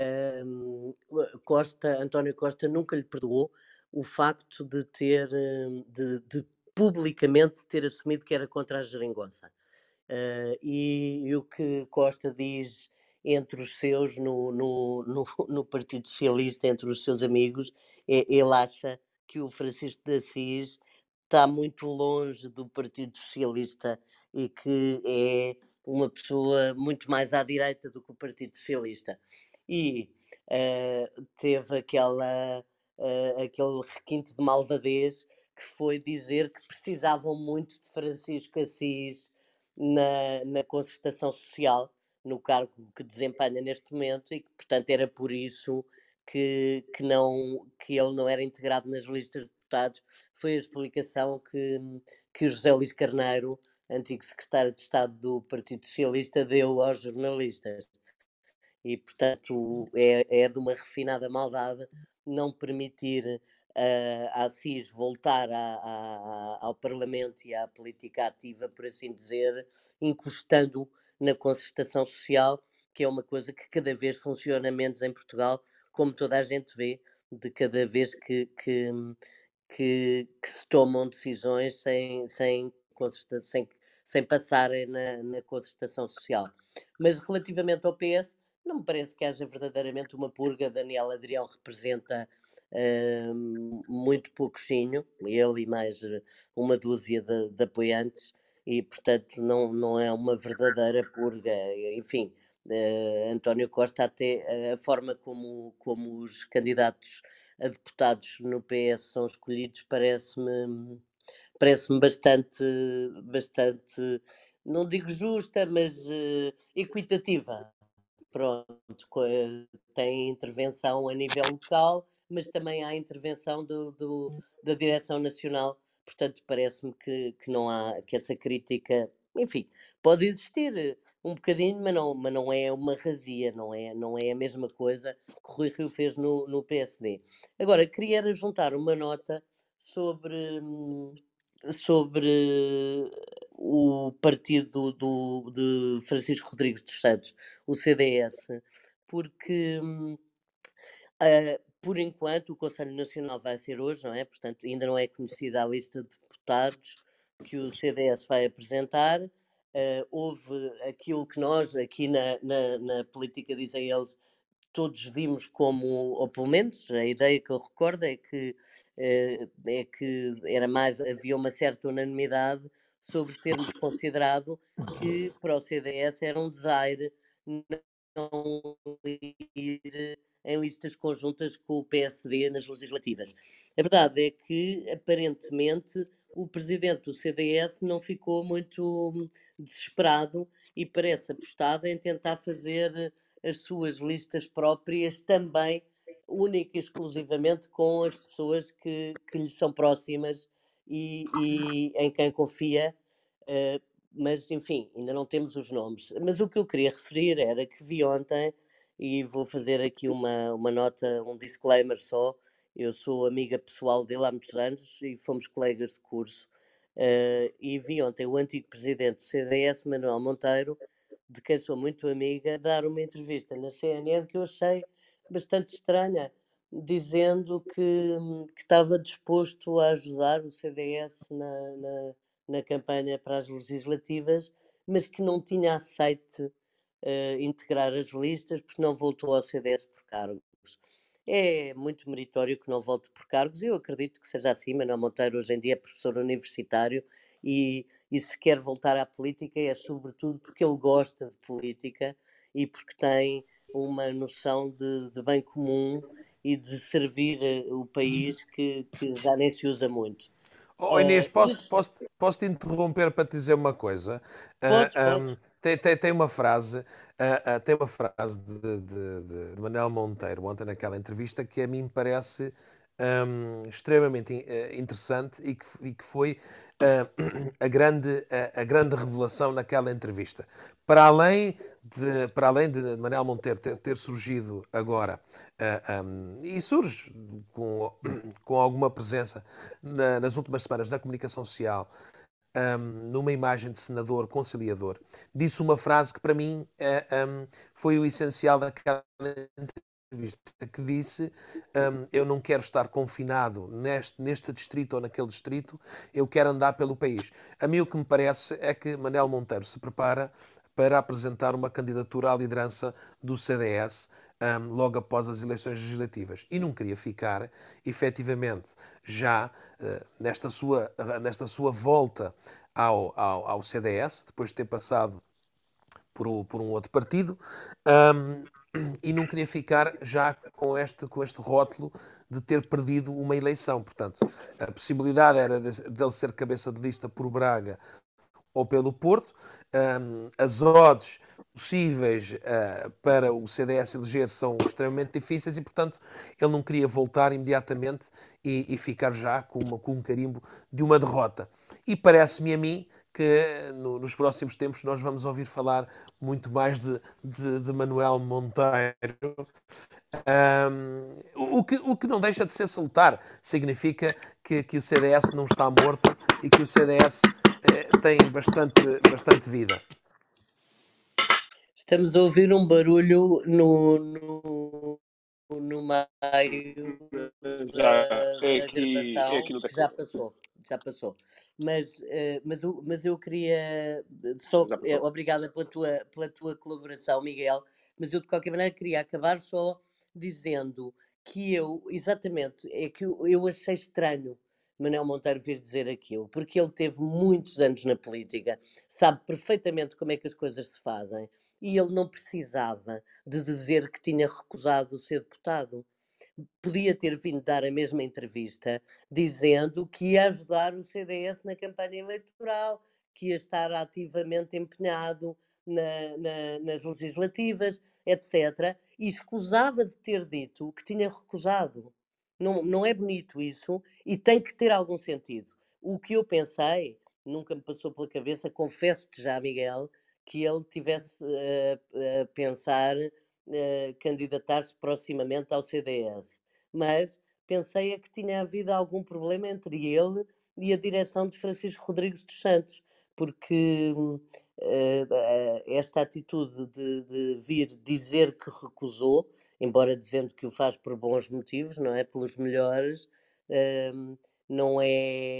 um, Costa, António Costa nunca lhe perdoou o facto de ter, um, de, de publicamente ter assumido que era contra a geringonça. Uh, e, e o que Costa diz entre os seus no, no, no, no Partido Socialista, entre os seus amigos, é, ele acha que o Francisco de Assis está muito longe do Partido Socialista e que é uma pessoa muito mais à direita do que o Partido Socialista. E uh, teve aquela, uh, aquele requinte de malvadez que foi dizer que precisavam muito de Francisco Assis na, na concertação social, no cargo que desempenha neste momento, e que, portanto, era por isso que, que, não, que ele não era integrado nas listas de deputados. Foi a explicação que, que o José Luís Carneiro, antigo secretário de Estado do Partido Socialista, deu aos jornalistas. E, portanto, é, é de uma refinada maldade não permitir uh, a Assis voltar a, a, ao Parlamento e à política ativa, por assim dizer, encostando na concertação social, que é uma coisa que cada vez funciona menos em Portugal, como toda a gente vê, de cada vez que, que, que, que se tomam decisões sem, sem, sem, sem passarem na, na concertação social. Mas relativamente ao P S, não me parece que haja verdadeiramente uma purga. Daniel Adrião representa uh, muito pouquinho, ele e mais uma dúzia de, de apoiantes, e portanto não, não é uma verdadeira purga. Enfim, uh, António Costa, até a forma como, como os candidatos a deputados no P S são escolhidos, parece-me parece-me bastante, bastante, não digo justa, mas uh, equitativa. Pronto, tem intervenção a nível local, mas também há intervenção do, do, da Direção Nacional. Portanto, parece-me que, que não há, que essa crítica, enfim, pode existir um bocadinho, mas não, mas não é uma razia, não é, não é a mesma coisa que o Rui Rio fez no, no P S D. Agora, queria juntar uma nota sobre, sobre o partido do, de Francisco Rodrigues dos Santos, o C D S, porque uh, por enquanto o Conselho Nacional vai ser hoje, não é? Portanto, ainda não é conhecida a lista de deputados que o C D S vai apresentar. uh, houve aquilo que nós, aqui na, na, na política, dizem eles, todos vimos como, ou pelo menos a ideia que eu recordo é que, uh, é que era mais, havia uma certa unanimidade sobre termos considerado que para o C D S era um desaire não ir em listas conjuntas com o P S D nas legislativas. A verdade é que, aparentemente, o presidente do C D S não ficou muito desesperado e parece apostado em tentar fazer as suas listas próprias também, única e exclusivamente com as pessoas que, que lhe são próximas e, e em quem confia. Uh, mas, enfim, ainda não temos os nomes. Mas o que eu queria referir era que vi ontem, e vou fazer aqui uma, uma nota, um disclaimer só. Eu sou amiga pessoal dele há muitos anos e fomos colegas de curso. Uh, e vi ontem o antigo presidente do C D S, Manuel Monteiro, de quem sou muito amiga, dar uma entrevista na C N N que eu achei bastante estranha, dizendo que, que estava disposto a ajudar o C D S na, na, na campanha para as legislativas, mas que não tinha aceite uh, integrar as listas porque não voltou ao C D S por cargos. É muito meritório que não volte por cargos e eu acredito que seja assim. Manuel Monteiro hoje em dia é professor universitário e, e se quer voltar à política é sobretudo porque ele gosta de política e porque tem uma noção de, de bem comum e de servir uh, o país que, que já nem se usa muito. Oh, Inês, Uh, posso, isso, posso, posso te interromper para te dizer uma coisa? podes, Ah, podes. ahm, tem, tem, tem uma frase, ah, ah, tem uma frase de, de, de, de Manuel Monteiro ontem naquela entrevista que a mim parece ahm, extremamente in- eh, interessante e que, e que foi ah, a, grande, a, a grande revelação naquela entrevista. Para além de, para além de Manuel Monteiro ter, ter surgido agora, ah, ahm, e surge com, com alguma presença na- nas últimas semanas na comunicação social, um, numa imagem de senador conciliador, disse uma frase que para mim é, um, foi o essencial daquela entrevista, que disse um, eu não quero estar confinado neste, neste distrito ou naquele distrito, eu quero andar pelo país. A mim o que me parece é que Manel Monteiro se prepara para apresentar uma candidatura à liderança do C D S um, logo após as eleições legislativas. E não queria ficar, efetivamente, já uh, nesta, sua, nesta sua volta ao, ao, ao C D S, depois de ter passado por, um, por um outro partido, um, e não queria ficar já com este, com este rótulo de ter perdido uma eleição. Portanto, a possibilidade era dele ser cabeça de lista por Braga ou pelo Porto. Um, as odds possíveis uh, para o C D S eleger são extremamente difíceis e, portanto, ele não queria voltar imediatamente e, e ficar já com, uma, com um carimbo de uma derrota. E parece-me a mim que no, nos próximos tempos nós vamos ouvir falar muito mais de, de, de Manuel Monteiro. Um, o, que, o que não deixa de ser salutar. Significa que, que o C D S não está morto e que o C D S eh, tem bastante, bastante vida. Estamos a ouvir um barulho no, no, no meio Já da, é da aqui, é gravação, aqui no que já teclado. passou, já passou. Mas, eh, mas, eu- mas eu queria só, Já eh, passou. obrigada pela tua, pela tua colaboração, Miguel, mas eu de qualquer maneira queria acabar só dizendo que eu, exatamente, é que eu, eu achei estranho Manuel Monteiro vir dizer aquilo, porque ele teve muitos anos na política, sabe perfeitamente como é que as coisas se fazem e ele não precisava de dizer que tinha recusado ser deputado. Podia ter vindo dar a mesma entrevista dizendo que ia ajudar o C D S na campanha eleitoral, que ia estar ativamente empenhado na, na, nas legislativas, etcétera. E escusava de ter dito que tinha recusado. Não, não é bonito isso e tem que ter algum sentido. O que eu pensei, nunca me passou pela cabeça, confesso-te já, Miguel, que ele tivesse uh, a pensar uh, candidatar-se proximamente ao C D S. Mas pensei é que tinha havido algum problema entre ele e a direção de Francisco Rodrigues dos Santos, porque uh, uh, esta atitude de, de vir dizer que recusou, embora dizendo que o faz por bons motivos, não é? Pelos melhores, uh, não é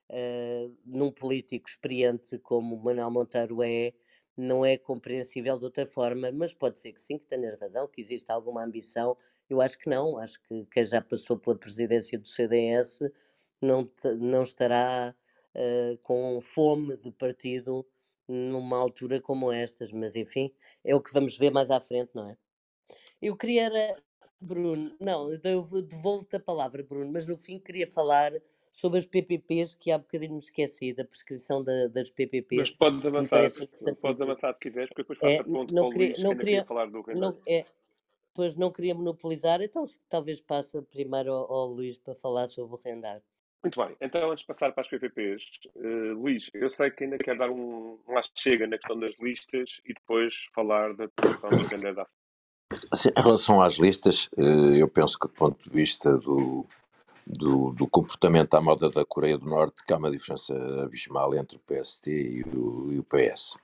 uh, num político experiente como Manuel Monteiro é, não é compreensível de outra forma, mas pode ser que sim, que tenhas razão, que existe alguma ambição. Eu acho que não, acho que quem já passou pela presidência do C D S não, te, não estará uh, com fome de partido numa altura como estas, mas enfim, é o que vamos ver mais à frente, não é? Eu queria era, Bruno, não, eu devo- devolvo-te a palavra, Bruno, mas no fim queria falar sobre as P P Ps, que há bocadinho me esqueci, da prescrição da- das Mas P P Ps, podes que me avançar, parece importante. podes avançar se quiseres, porque depois É, passa ponto não para o queria, Luís, que não ainda queria queria, falar do Rendeiro. não, é, pois não queria monopolizar, então se- talvez passe primeiro ao, ao Luís para falar sobre o rendar. Muito bem, então antes de passar para as P P Ps, eh, Luís, eu sei que ainda quer dar um, um lá chega na questão das listas e depois falar da questão do Rendeiro da Sim, em relação às listas, eh, eu penso que do ponto de vista do, do, do comportamento à moda da Coreia do Norte, que há uma diferença abismal entre o P S T e o, e o P S.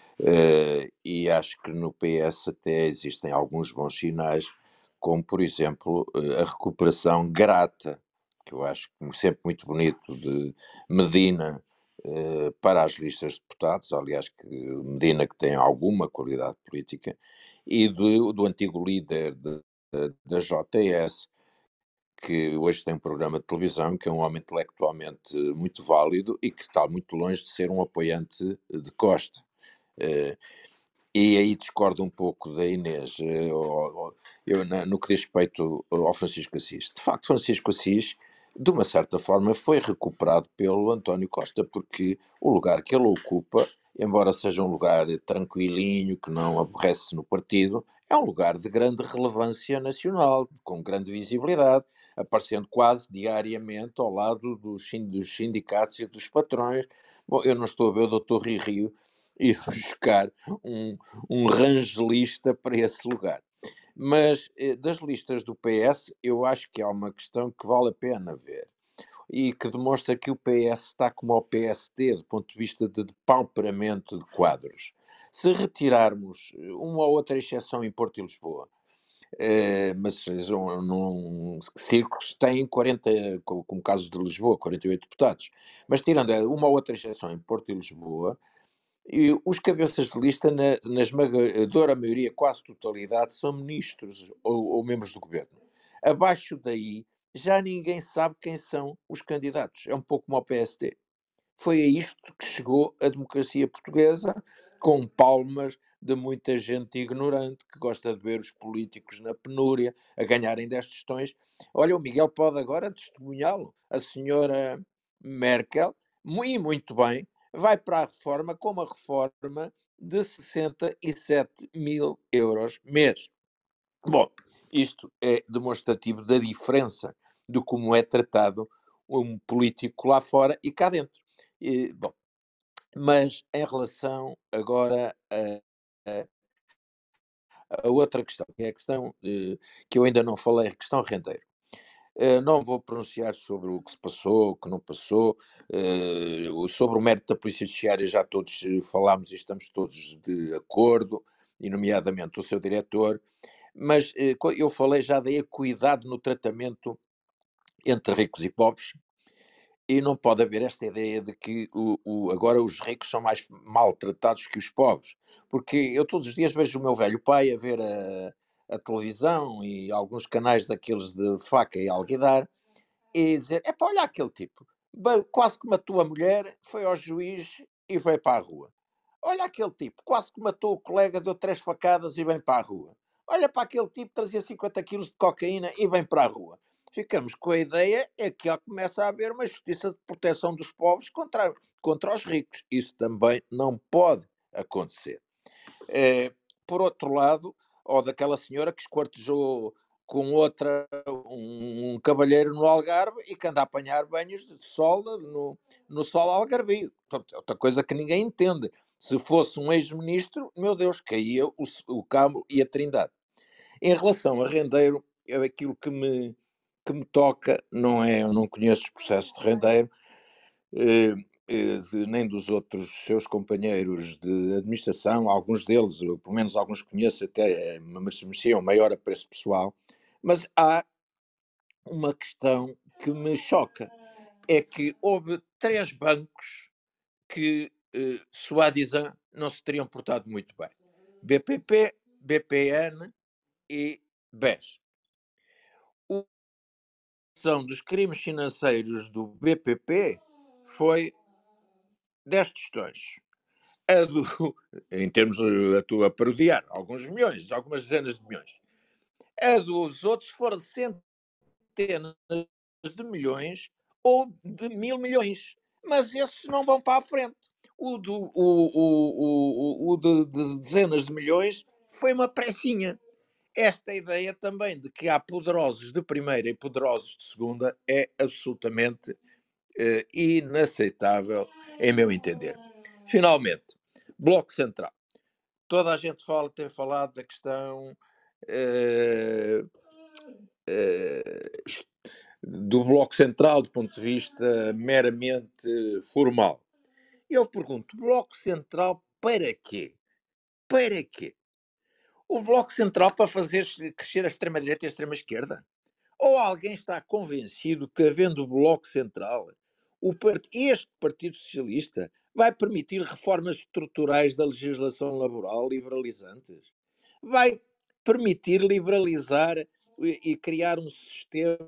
Eh, e acho que no P S até existem alguns bons sinais, como por exemplo eh, a recuperação grata, que eu acho sempre muito bonito, de Medina eh, para as listas de deputados, aliás, que Medina que tem alguma qualidade política, e do, do antigo líder de, de, da J S, que hoje tem um programa de televisão, que é um homem intelectualmente muito válido e que está muito longe de ser um apoiante de Costa. Eh, e aí discordo um pouco da Inês, eh, ó- ó, eu, na- no que diz respeito ao Francisco Assis. De facto, Francisco Assis, de uma certa forma, foi recuperado pelo António Costa, porque o lugar que ele ocupa, embora seja um lugar tranquilinho, que não aborrece no partido, é um lugar de grande relevância nacional, com grande visibilidade, aparecendo quase diariamente ao lado dos, sin- dos sindicatos e dos patrões. Bom, eu não estou a ver o doutor Rui Rio ir buscar um, um rangelista para esse lugar. Mas eh, das listas do P S, eu acho que há uma questão que vale a pena ver e que demonstra que o P S está como o P S D do ponto de vista de depauperamento de quadros. Se retirarmos uma ou outra exceção em Porto e Lisboa, eh, mas um, num círculos têm quarenta, como o caso de Lisboa, quarenta e oito deputados, mas tirando uma ou outra exceção em Porto e Lisboa, e os cabeças de lista, na, na esmagadora maioria, quase totalidade, são ministros ou, ou membros do governo. Abaixo daí, já ninguém sabe quem são os candidatos. É um pouco como o P S D. Foi a isto que chegou a democracia portuguesa, com palmas de muita gente ignorante que gosta de ver os políticos na penúria a ganharem dez tostões. Olha, o Miguel pode agora testemunhá-lo. A senhora Merkel, muito, muito bem, vai para a reforma com uma reforma de sessenta e sete mil euros mês. Bom, isto é demonstrativo da diferença de como é tratado um político lá fora e cá dentro. E, bom, mas em relação agora a, a, a outra questão, que é a questão eh, que eu ainda não falei, a questão rendeiro. Eh, não vou pronunciar sobre o que se passou, o que não passou, eh, sobre o mérito da Polícia Judiciária já todos eh, falámos e estamos todos de acordo, e nomeadamente o seu diretor, mas eh, co- eu falei já da equidade no tratamento entre ricos e pobres, e não pode haver esta ideia de que o, o- agora os ricos são mais maltratados que os pobres. Porque eu todos os dias vejo o meu velho pai a ver a, a televisão e alguns canais daqueles de faca e alguidar e dizer: é para olhar aquele tipo, ba- quase que matou a mulher, foi ao juiz e foi para a rua. Olha aquele tipo, quase que matou o colega, deu três facadas e vem para a rua. Olha para aquele tipo, trazia cinquenta quilos de cocaína e vem para a rua. Ficamos com a ideia é que já começa a haver uma justiça de proteção dos pobres contra, contra os ricos. Isso também não pode acontecer. Eh, por outro lado, ou daquela senhora que esquartejou com outra, um, um cavalheiro no Algarve e que anda a apanhar banhos de sol no, no sol algarvio. Portanto, é outra coisa que ninguém entende. Se fosse um ex-ministro, meu Deus, caía o, o Cabo e a Trindade. Em relação a Rendeiro, é aquilo que me, que me toca, não é, eu não conheço os processos de Rendeiro, eh, eh, nem dos outros seus companheiros de administração, alguns deles, eu, pelo menos alguns conheço, até eh, mereciam maior apreço pessoal, mas há uma questão que me choca, é que houve três bancos que, eh, soi-disant, não se teriam portado muito bem. B P P, B P N e B E S. O são dos crimes financeiros do B P P foi dez tostões. A do, em termos, eh, a tua parodiar, alguns milhões, algumas dezenas de milhões. A dos outros foram centenas de milhões ou de mil milhões. Mas esses não vão para a frente. O, do, o, o, o, o de, de dezenas de milhões foi uma precinha. Esta ideia também de que há poderosos de primeira e poderosos de segunda é absolutamente eh, inaceitável, em meu entender. Finalmente, Bloco Central. Toda a gente fala, tem falado da questão eh, eh, do Bloco Central do ponto de vista meramente formal. Eu pergunto, Bloco Central para quê? Para quê? O Bloco Central para fazer crescer a extrema-direita e a extrema-esquerda? Ou alguém está convencido que, havendo o Bloco Central, o part... este Partido Socialista vai permitir reformas estruturais da legislação laboral liberalizantes? Vai permitir liberalizar e, e criar um sistema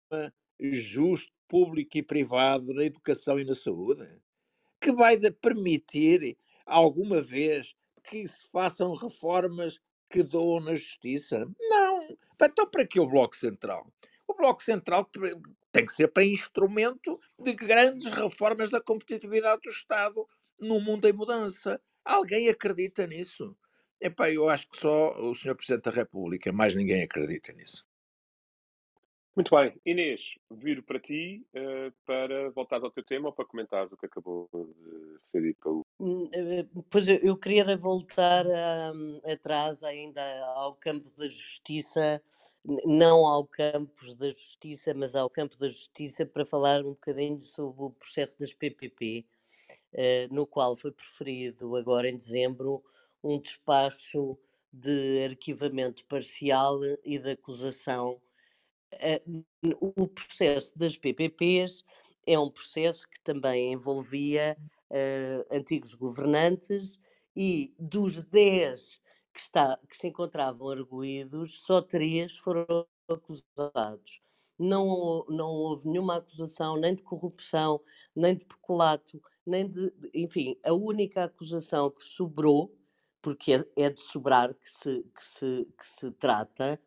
justo, público e privado na educação e na saúde? Que vai de permitir, alguma vez, que se façam reformas que doam na justiça? Não. Então, para que o Bloco Central? O Bloco Central tem que ser para instrumento de grandes reformas da competitividade do Estado num mundo em mudança. Alguém acredita nisso? Epá, eu acho que só o senhor Presidente da República, mais ninguém acredita nisso. Muito bem. Inês, viro para ti uh, para voltar ao teu tema ou para comentar o que acabou de ser dito pelo... Hum, eh, Pois eu, eu queria voltar hum, atrás ainda ao campo da justiça, n- não ao campo da justiça, mas ao campo da justiça, para falar um bocadinho sobre o processo das P P P, eh, no qual foi preferido agora em dezembro um despacho de arquivamento parcial e de acusação. Eh, o processo das P P Ps é um processo que também envolvia eh, antigos governantes e dos dez que, está, que se encontravam arguídos, só três foram acusados. Não, hou- não houve nenhuma acusação nem de corrupção, nem de peculato, nem de. Enfim, a única acusação que sobrou, porque é, é de sobrar que se, que se, que se trata,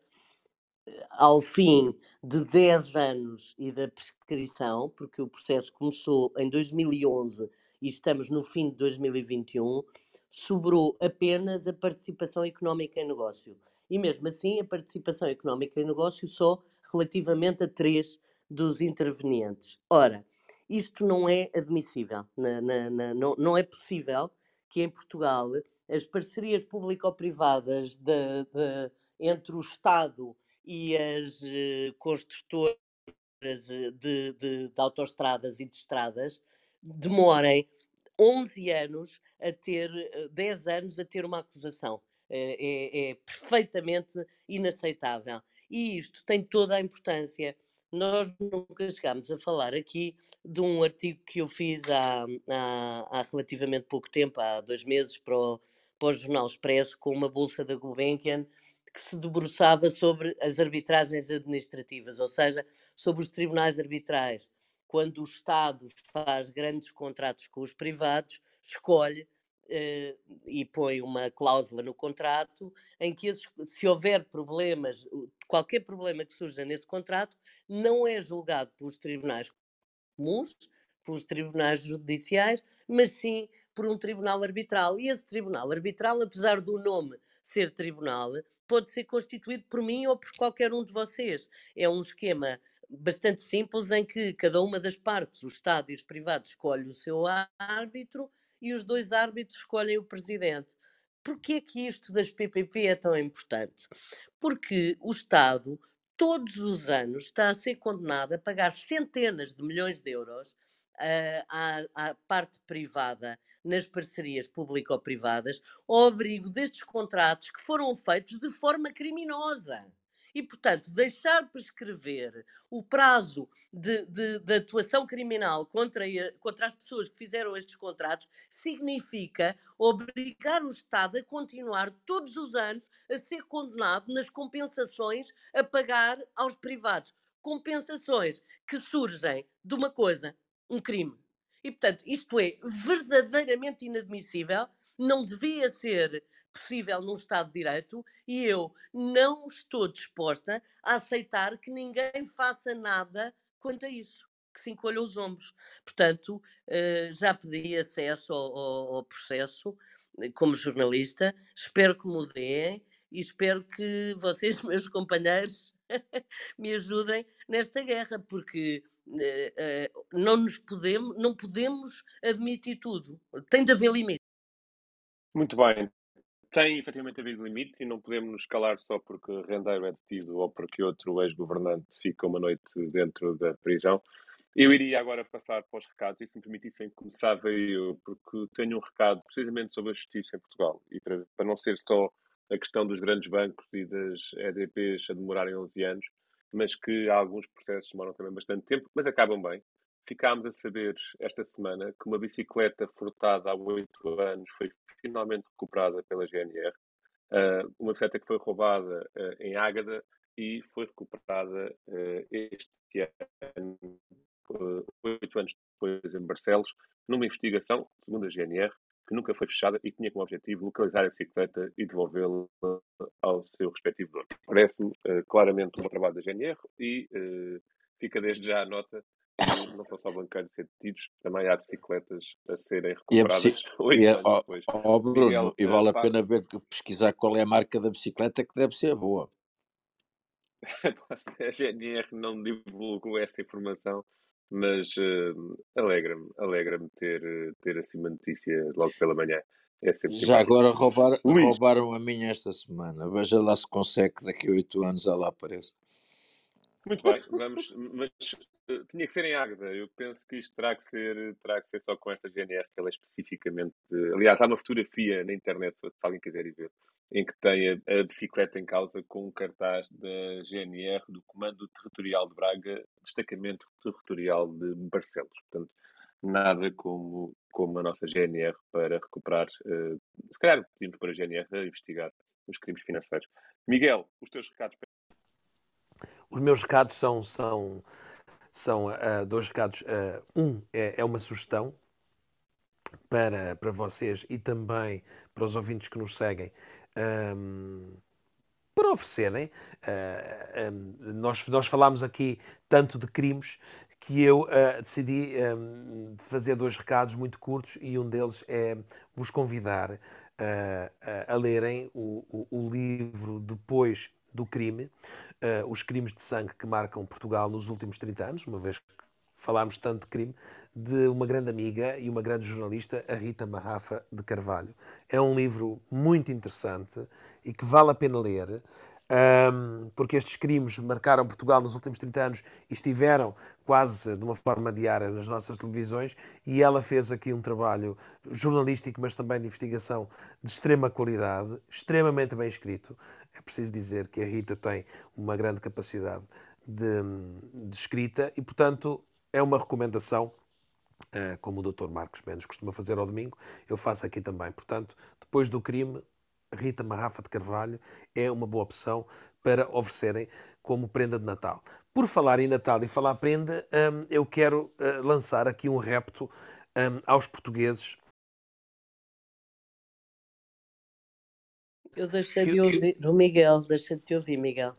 ao fim de dez anos e da prescrição, porque o processo começou em dois mil e onze e estamos no fim de dois mil e vinte e um, sobrou apenas a participação económica em negócio. E mesmo assim, a participação económica em negócio só relativamente a três dos intervenientes. Ora, isto não é admissível, na, na, na, não, não é possível que em Portugal as parcerias público-privadas de, de, entre o Estado e as eh, construtoras eh, de, de, de autoestradas e de estradas demorem onze anos a ter, eh, dez anos a ter uma acusação. Eh, É, é perfeitamente inaceitável. E isto tem toda a importância. Nós nunca chegámos a falar aqui de um artigo que eu fiz há, há, há relativamente pouco tempo, há dois meses, para o, para o Jornal Expresso, com uma bolsa da Gulbenkian, que se debruçava sobre as arbitragens administrativas, ou seja, sobre os tribunais arbitrais. Quando o Estado faz grandes contratos com os privados, escolhe eh, e põe uma cláusula no contrato em que, esses, se houver problemas, qualquer problema que surja nesse contrato, não é julgado pelos tribunais comuns, pelos tribunais judiciais, mas sim por um tribunal arbitral. E esse tribunal arbitral, apesar do nome ser tribunal, pode ser constituído por mim ou por qualquer um de vocês. É um esquema bastante simples em que cada uma das partes, o Estado e os privados, escolhe o seu árbitro e os dois árbitros escolhem o presidente. Porquê é que isto das P P P é tão importante? Porque o Estado, todos os anos, está a ser condenado a pagar centenas de milhões de euros uh, à, à parte privada nas parcerias público-privadas, ao abrigo destes contratos que foram feitos de forma criminosa. E, portanto, deixar prescrever o prazo de, de, de atuação criminal contra, contra as pessoas que fizeram estes contratos significa obrigar o Estado a continuar todos os anos a ser condenado nas compensações a pagar aos privados. Compensações que surgem de uma coisa, um crime. E, portanto, isto é verdadeiramente inadmissível, não devia ser possível num Estado de Direito e eu não estou disposta a aceitar que ninguém faça nada quanto a isso, que se encolha os ombros. Portanto, já pedi acesso ao, ao, ao processo como jornalista, espero que me deem e espero que vocês, meus companheiros, me ajudem nesta guerra, porque uh, uh, não nos podemos, não podemos admitir tudo. Tem de haver limite. Muito bem. Tem efetivamente havido limite e não podemos nos calar só porque Rendeiro é detido ou porque outro ex-governante fica uma noite dentro da prisão. Eu iria agora passar para os recados e se me permitissem começava eu, porque tenho um recado precisamente sobre a justiça em Portugal e para, para não ser só a questão dos grandes bancos e das E D Ps a demorarem onze anos, mas que alguns processos demoram também bastante tempo, mas acabam bem. Ficámos a saber esta semana que uma bicicleta furtada há oito anos foi finalmente recuperada pela G N R. Uh, uma bicicleta que foi roubada uh, em Ágada e foi recuperada uh, este ano, uh, oito anos depois, em Barcelos, numa investigação, segundo a G N R, que nunca foi fechada e que tinha como objetivo localizar a bicicleta e devolvê-la ao seu respectivo dono. Parece-me uh, claramente um bom trabalho da G N R e uh, fica desde já a nota que não são só banqueiros a ser detidos, também há bicicletas a serem recuperadas oito é, anos ó, depois. ó, Bruno, Miguel, e vale uh, a pena ver, pesquisar qual é a marca da bicicleta, que deve ser boa. A G N R não divulgou essa informação, mas uh, alegra-me, alegra-me ter, ter assim uma notícia logo pela manhã. É sempre Já simpático. agora roubar, Luís, roubaram a minha esta semana. Veja lá se consegue que daqui a oito anos ela apareça. muito bem, vamos, mas uh, tinha que ser em Águeda. Eu penso que isto terá que ser, terá que ser só com esta G N R, que ela é especificamente. Uh, aliás, há uma fotografia na internet, se alguém quiser ir ver, em que tem a, a bicicleta em causa com um cartaz da G N R, do Comando Territorial de Braga, Destacamento Territorial de Barcelos. Portanto, nada como, como a nossa G N R para recuperar, uh, se calhar pedimos para a G N R a investigar os crimes financeiros. Miguel, os teus recados. Os meus recados são, são, são uh, dois recados. Uh, um é, é uma sugestão para, para vocês e também para os ouvintes que nos seguem. Um, para oferecerem. Uh, um, nós, nós falámos aqui tanto de crimes que eu uh, decidi um, fazer dois recados muito curtos e um deles é vos convidar uh, a, a lerem o, o, o livro Depois do Crime, uh, os crimes de sangue que marcam Portugal nos últimos trinta anos, uma vez que falámos tanto de crime, de uma grande amiga e uma grande jornalista, a Rita Marrafa de Carvalho. É um livro muito interessante e que vale a pena ler, um, porque estes crimes marcaram Portugal nos últimos trinta anos e estiveram quase de uma forma diária nas nossas televisões, e ela fez aqui um trabalho jornalístico, mas também de investigação de extrema qualidade, extremamente bem escrito. É preciso dizer que a Rita tem uma grande capacidade de, de escrita e, portanto, é uma recomendação, como o doutor Marcos Mendes costuma fazer ao domingo, eu faço aqui também. Portanto, Depois do Crime, Rita Marrafa de Carvalho é uma boa opção para oferecerem como prenda de Natal. Por falar em Natal e falar prenda, eu quero lançar aqui um repto aos portugueses. Eu deixei de ouvir, o Miguel, deixei de te ouvir, Miguel.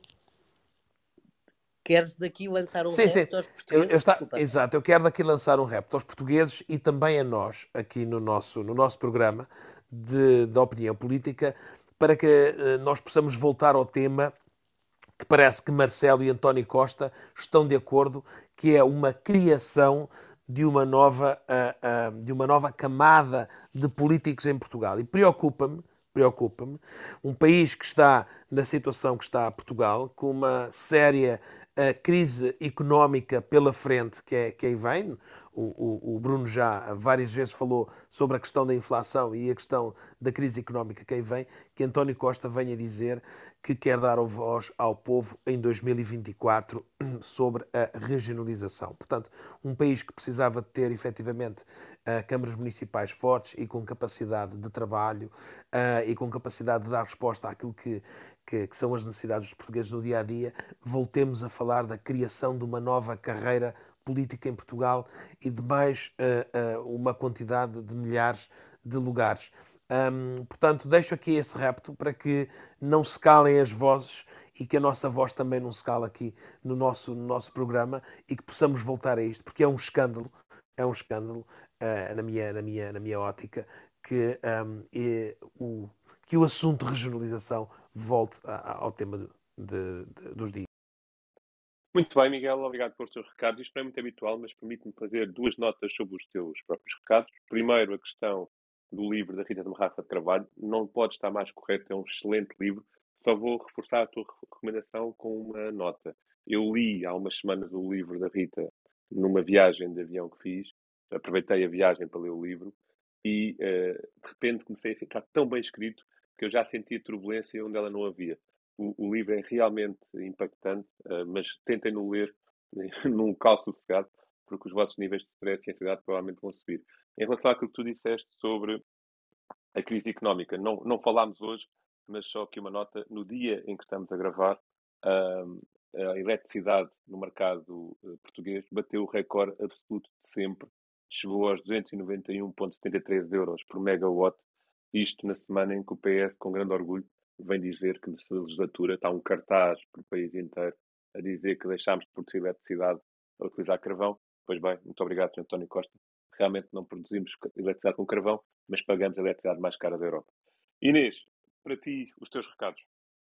Queres daqui lançar um sim, repto sim. aos portugueses? Eu, eu está, exato, eu quero daqui lançar um repto aos portugueses e também a nós, aqui no nosso, no nosso programa de, de opinião política, para que uh, nós possamos voltar ao tema que parece que Marcelo e António Costa estão de acordo, que é uma criação de uma nova, uh, uh, de uma nova camada de políticos em Portugal. E preocupa-me, preocupa-me, um país que está na situação que está Portugal, com uma séria a crise económica pela frente que, é, que aí vem, o, o Bruno já várias vezes falou sobre a questão da inflação e a questão da crise económica que aí vem, que António Costa venha dizer que quer dar a voz ao povo em dois mil e vinte e quatro sobre a regionalização. Portanto, um país que precisava de ter efetivamente câmaras municipais fortes e com capacidade de trabalho e com capacidade de dar resposta àquilo que, que, que são as necessidades dos portugueses no dia a dia, voltemos a falar da criação de uma nova carreira política em Portugal e de mais uh, uh, uma quantidade de milhares de lugares. Um, portanto, deixo aqui esse repto para que não se calem as vozes e que a nossa voz também não se cale aqui no nosso, no nosso programa e que possamos voltar a isto, porque é um escândalo, é um escândalo uh, na, minha, na, minha, na minha ótica, que, um, é o, que o assunto de regionalização volte a, a, ao tema de, de, de, dos dias. Muito bem, Miguel, obrigado pelos teus recados. Isto não é muito habitual, mas permite-me fazer duas notas sobre os teus próprios recados. Primeiro, a questão do livro da Rita de Marrafa de Carvalho. Não pode estar mais correto, é um excelente livro. Só vou reforçar a tua recomendação com uma nota. Eu li há umas semanas o livro da Rita numa viagem de avião que fiz. Aproveitei a viagem para ler o livro e, uh, de repente, comecei a sentir, está tão bem escrito que eu já senti turbulência onde ela não havia. O, o livro é realmente impactante, uh, mas tentem-no ler num local sossegado, porque os vossos níveis de stress e ansiedade provavelmente vão subir. Em relação àquilo que tu disseste sobre a crise económica, não, não falámos hoje, mas só aqui uma nota. No dia em que estamos a gravar, uh, a eletricidade no mercado uh, português bateu o recorde absoluto de sempre. Chegou aos duzentos e noventa e um vírgula setenta e três euros por megawatt. Isto na semana em que o P S, com grande orgulho, vem dizer que na sua legislatura está um cartaz para o país inteiro a dizer que deixámos de produzir eletricidade a utilizar carvão. Pois bem, muito obrigado, senhor António Costa. Realmente não produzimos eletricidade com carvão, mas pagamos a eletricidade mais cara da Europa. Inês, para ti, os teus recados.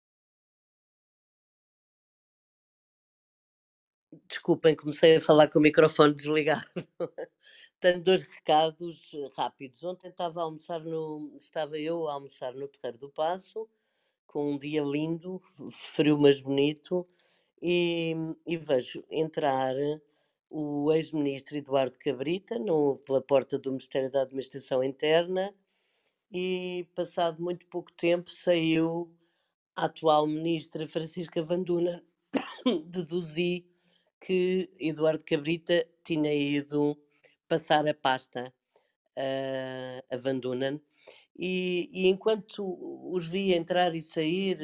Desculpem, comecei a falar com o microfone desligado. Tenho dois recados rápidos. Ontem estava a almoçar no, estava eu a almoçar no Terreiro do Paço, com um dia lindo, frio mas bonito, e, e vejo entrar o ex-ministro Eduardo Cabrita no, pela porta do Ministério da Administração Interna e, passado muito pouco tempo, saiu a atual ministra Francisca Van Dunen. Deduzi que Eduardo Cabrita tinha ido passar a pasta uh, a Van Dunen e, e enquanto os vi entrar e sair,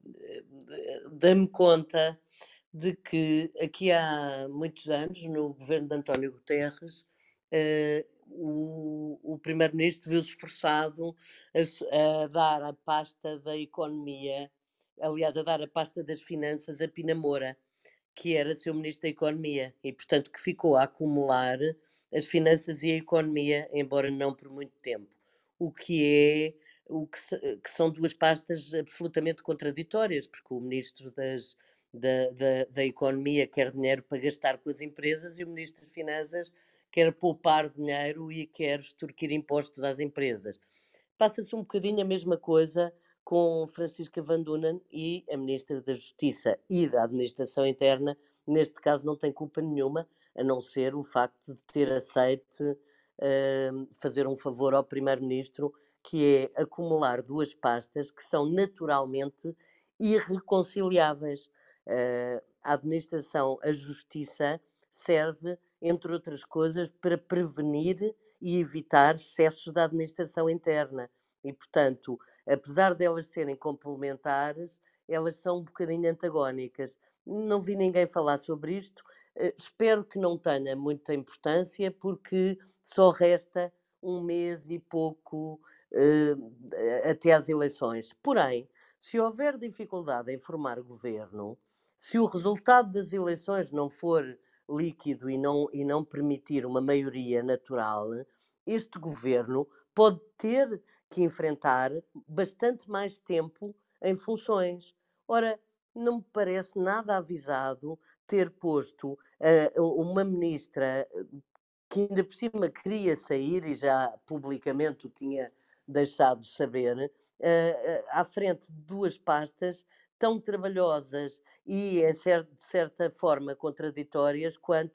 uh, dei-me conta de que aqui há muitos anos, no governo de António Guterres, uh, o, o primeiro-ministro viu-se forçado a, a dar a pasta da economia, aliás, a dar a pasta das finanças a Pina Moura, que era seu ministro da Economia, e portanto que ficou a acumular as finanças e a economia, embora não por muito tempo. O que é o que, se, que são duas pastas absolutamente contraditórias, porque o ministro das, da, da, da Economia quer dinheiro para gastar com as empresas e o ministro das Finanças quer poupar dinheiro e quer extorquir impostos às empresas. Passa-se um bocadinho a mesma coisa com Francisca Van Dunen e a Ministra da Justiça e da Administração Interna. Neste caso não tem culpa nenhuma, a não ser o facto de ter aceite uh, fazer um favor ao Primeiro-Ministro, que é acumular duas pastas que são naturalmente irreconciliáveis. Uh, a Administração, a Justiça, serve, entre outras coisas, para prevenir e evitar excessos da administração interna. E, portanto, apesar de elas serem complementares, elas são um bocadinho antagónicas. Não vi ninguém falar sobre isto. Uh, espero que não tenha muita importância, porque só resta um mês e pouco uh, até às eleições. Porém, se houver dificuldade em formar governo, se o resultado das eleições não for líquido e não, e não permitir uma maioria natural, este governo pode ter que enfrentar bastante mais tempo em funções. Ora, não me parece nada avisado ter posto uh, uma ministra que ainda por cima queria sair e já publicamente o tinha deixado saber, uh, uh, à frente de duas pastas tão trabalhosas e, em cer- de certa forma, contraditórias quanto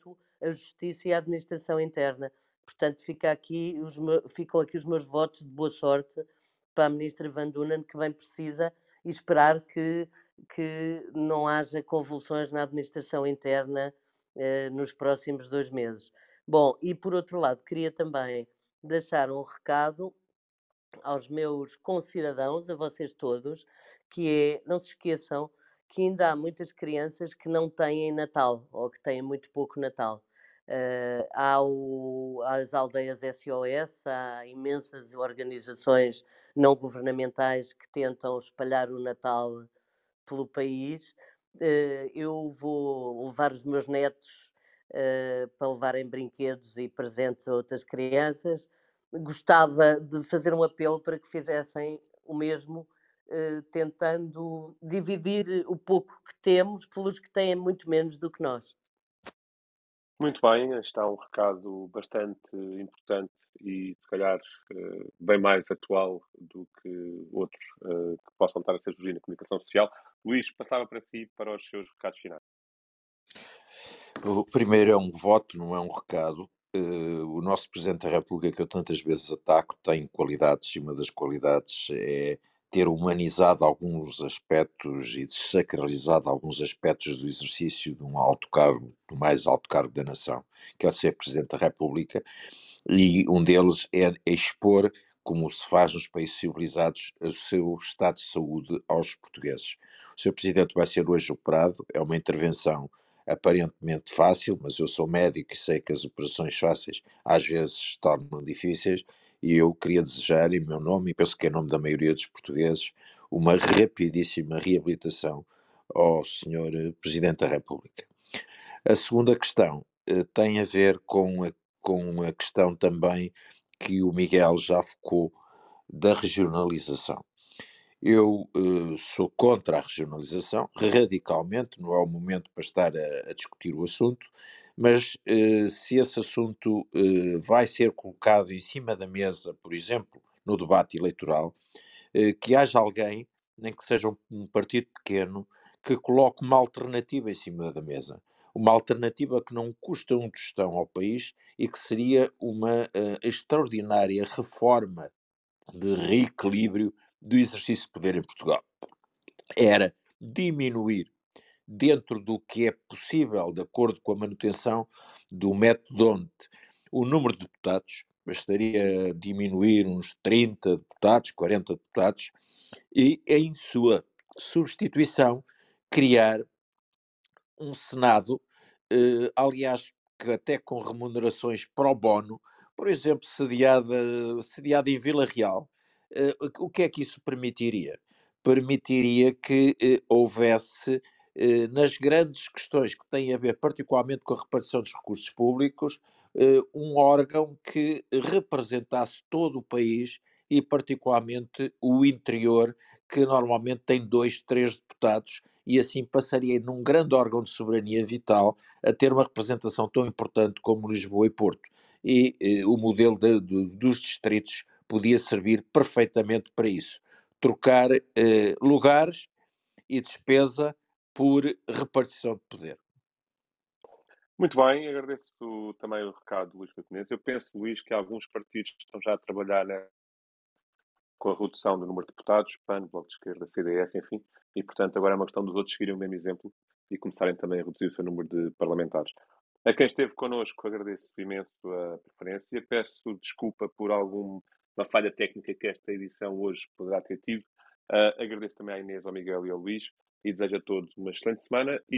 a justiça e a administração interna. Portanto, fica aqui os me- ficam aqui os meus votos de boa sorte para a ministra Van Dunen, que bem precisa, e esperar que, que não haja convulsões na administração interna eh, nos próximos dois meses. Bom, e por outro lado, queria também deixar um recado aos meus concidadãos, a vocês todos, que é, não se esqueçam que ainda há muitas crianças que não têm Natal, ou que têm muito pouco Natal. Uh, há o, as aldeias S O S, há imensas organizações não governamentais que tentam espalhar o Natal pelo país. Uh, eu vou levar os meus netos uh, para levarem brinquedos e presentes a outras crianças. Gostava de fazer um apelo para que fizessem o mesmo, uh, tentando dividir o pouco que temos pelos que têm muito menos do que nós. Muito bem, está um recado bastante importante e, se calhar, eh, bem mais atual do que outros eh, que possam estar a ser surgir na comunicação social. Luís, passava para si para os seus recados finais. O primeiro é um voto, não é um recado. Uh, o nosso Presidente da República, que eu tantas vezes ataco, tem qualidades, e uma das qualidades é ter humanizado alguns aspectos e desacralizado alguns aspectos do exercício de um alto cargo, do mais alto cargo da nação, que é o ser Presidente da República, e um deles é expor, como se faz nos países civilizados, o seu estado de saúde aos portugueses. O senhor Presidente vai ser hoje operado, é uma intervenção aparentemente fácil, mas eu sou médico e sei que as operações fáceis às vezes se tornam difíceis, e eu queria desejar, em meu nome, e penso que é em nome da maioria dos portugueses, uma rapidíssima reabilitação ao senhor Presidente da República. A segunda questão eh, tem a ver com a, com a questão também que o Miguel já focou da regionalização. Eu uh, sou contra a regionalização, radicalmente, não é o momento para estar a, a discutir o assunto, mas uh, se esse assunto uh, vai ser colocado em cima da mesa, por exemplo, no debate eleitoral, uh, que haja alguém, nem que seja um, um partido pequeno, que coloque uma alternativa em cima da mesa. Uma alternativa que não custa um tostão ao país e que seria uma uh, extraordinária reforma de reequilíbrio do exercício de poder em Portugal. Era diminuir, dentro do que é possível, de acordo com a manutenção do método onde o número de deputados, bastaria diminuir uns trinta deputados, quarenta deputados, e em sua substituição criar um Senado, eh, aliás, que até com remunerações pro bono, por exemplo, sediada, sediada em Vila Real. Eh, o que é que isso permitiria? Permitiria que eh, houvesse, eh, nas grandes questões que têm a ver particularmente com a repartição dos recursos públicos, eh, um órgão que representasse todo o país e particularmente o interior, que normalmente tem dois, três deputados, e assim passaria num grande órgão de soberania vital a ter uma representação tão importante como Lisboa e Porto. E eh, o modelo de, de, dos distritos podia servir perfeitamente para isso. Trocar eh, lugares e despesa por repartição de poder. Muito bem, agradeço também o recado, Luís Martinez. Eu penso, Luís, que alguns partidos estão já a trabalhar na com a redução do número de deputados, P A N, Bloco de Esquerda, C D S, enfim, e portanto agora é uma questão dos outros seguirem o mesmo exemplo e começarem também a reduzir o seu número de parlamentares. A quem esteve connosco agradeço imenso a preferência, peço desculpa por alguma falha técnica que esta edição hoje poderá ter tido, uh, agradeço também à Inês, ao Miguel e ao Luís e desejo a todos uma excelente semana. E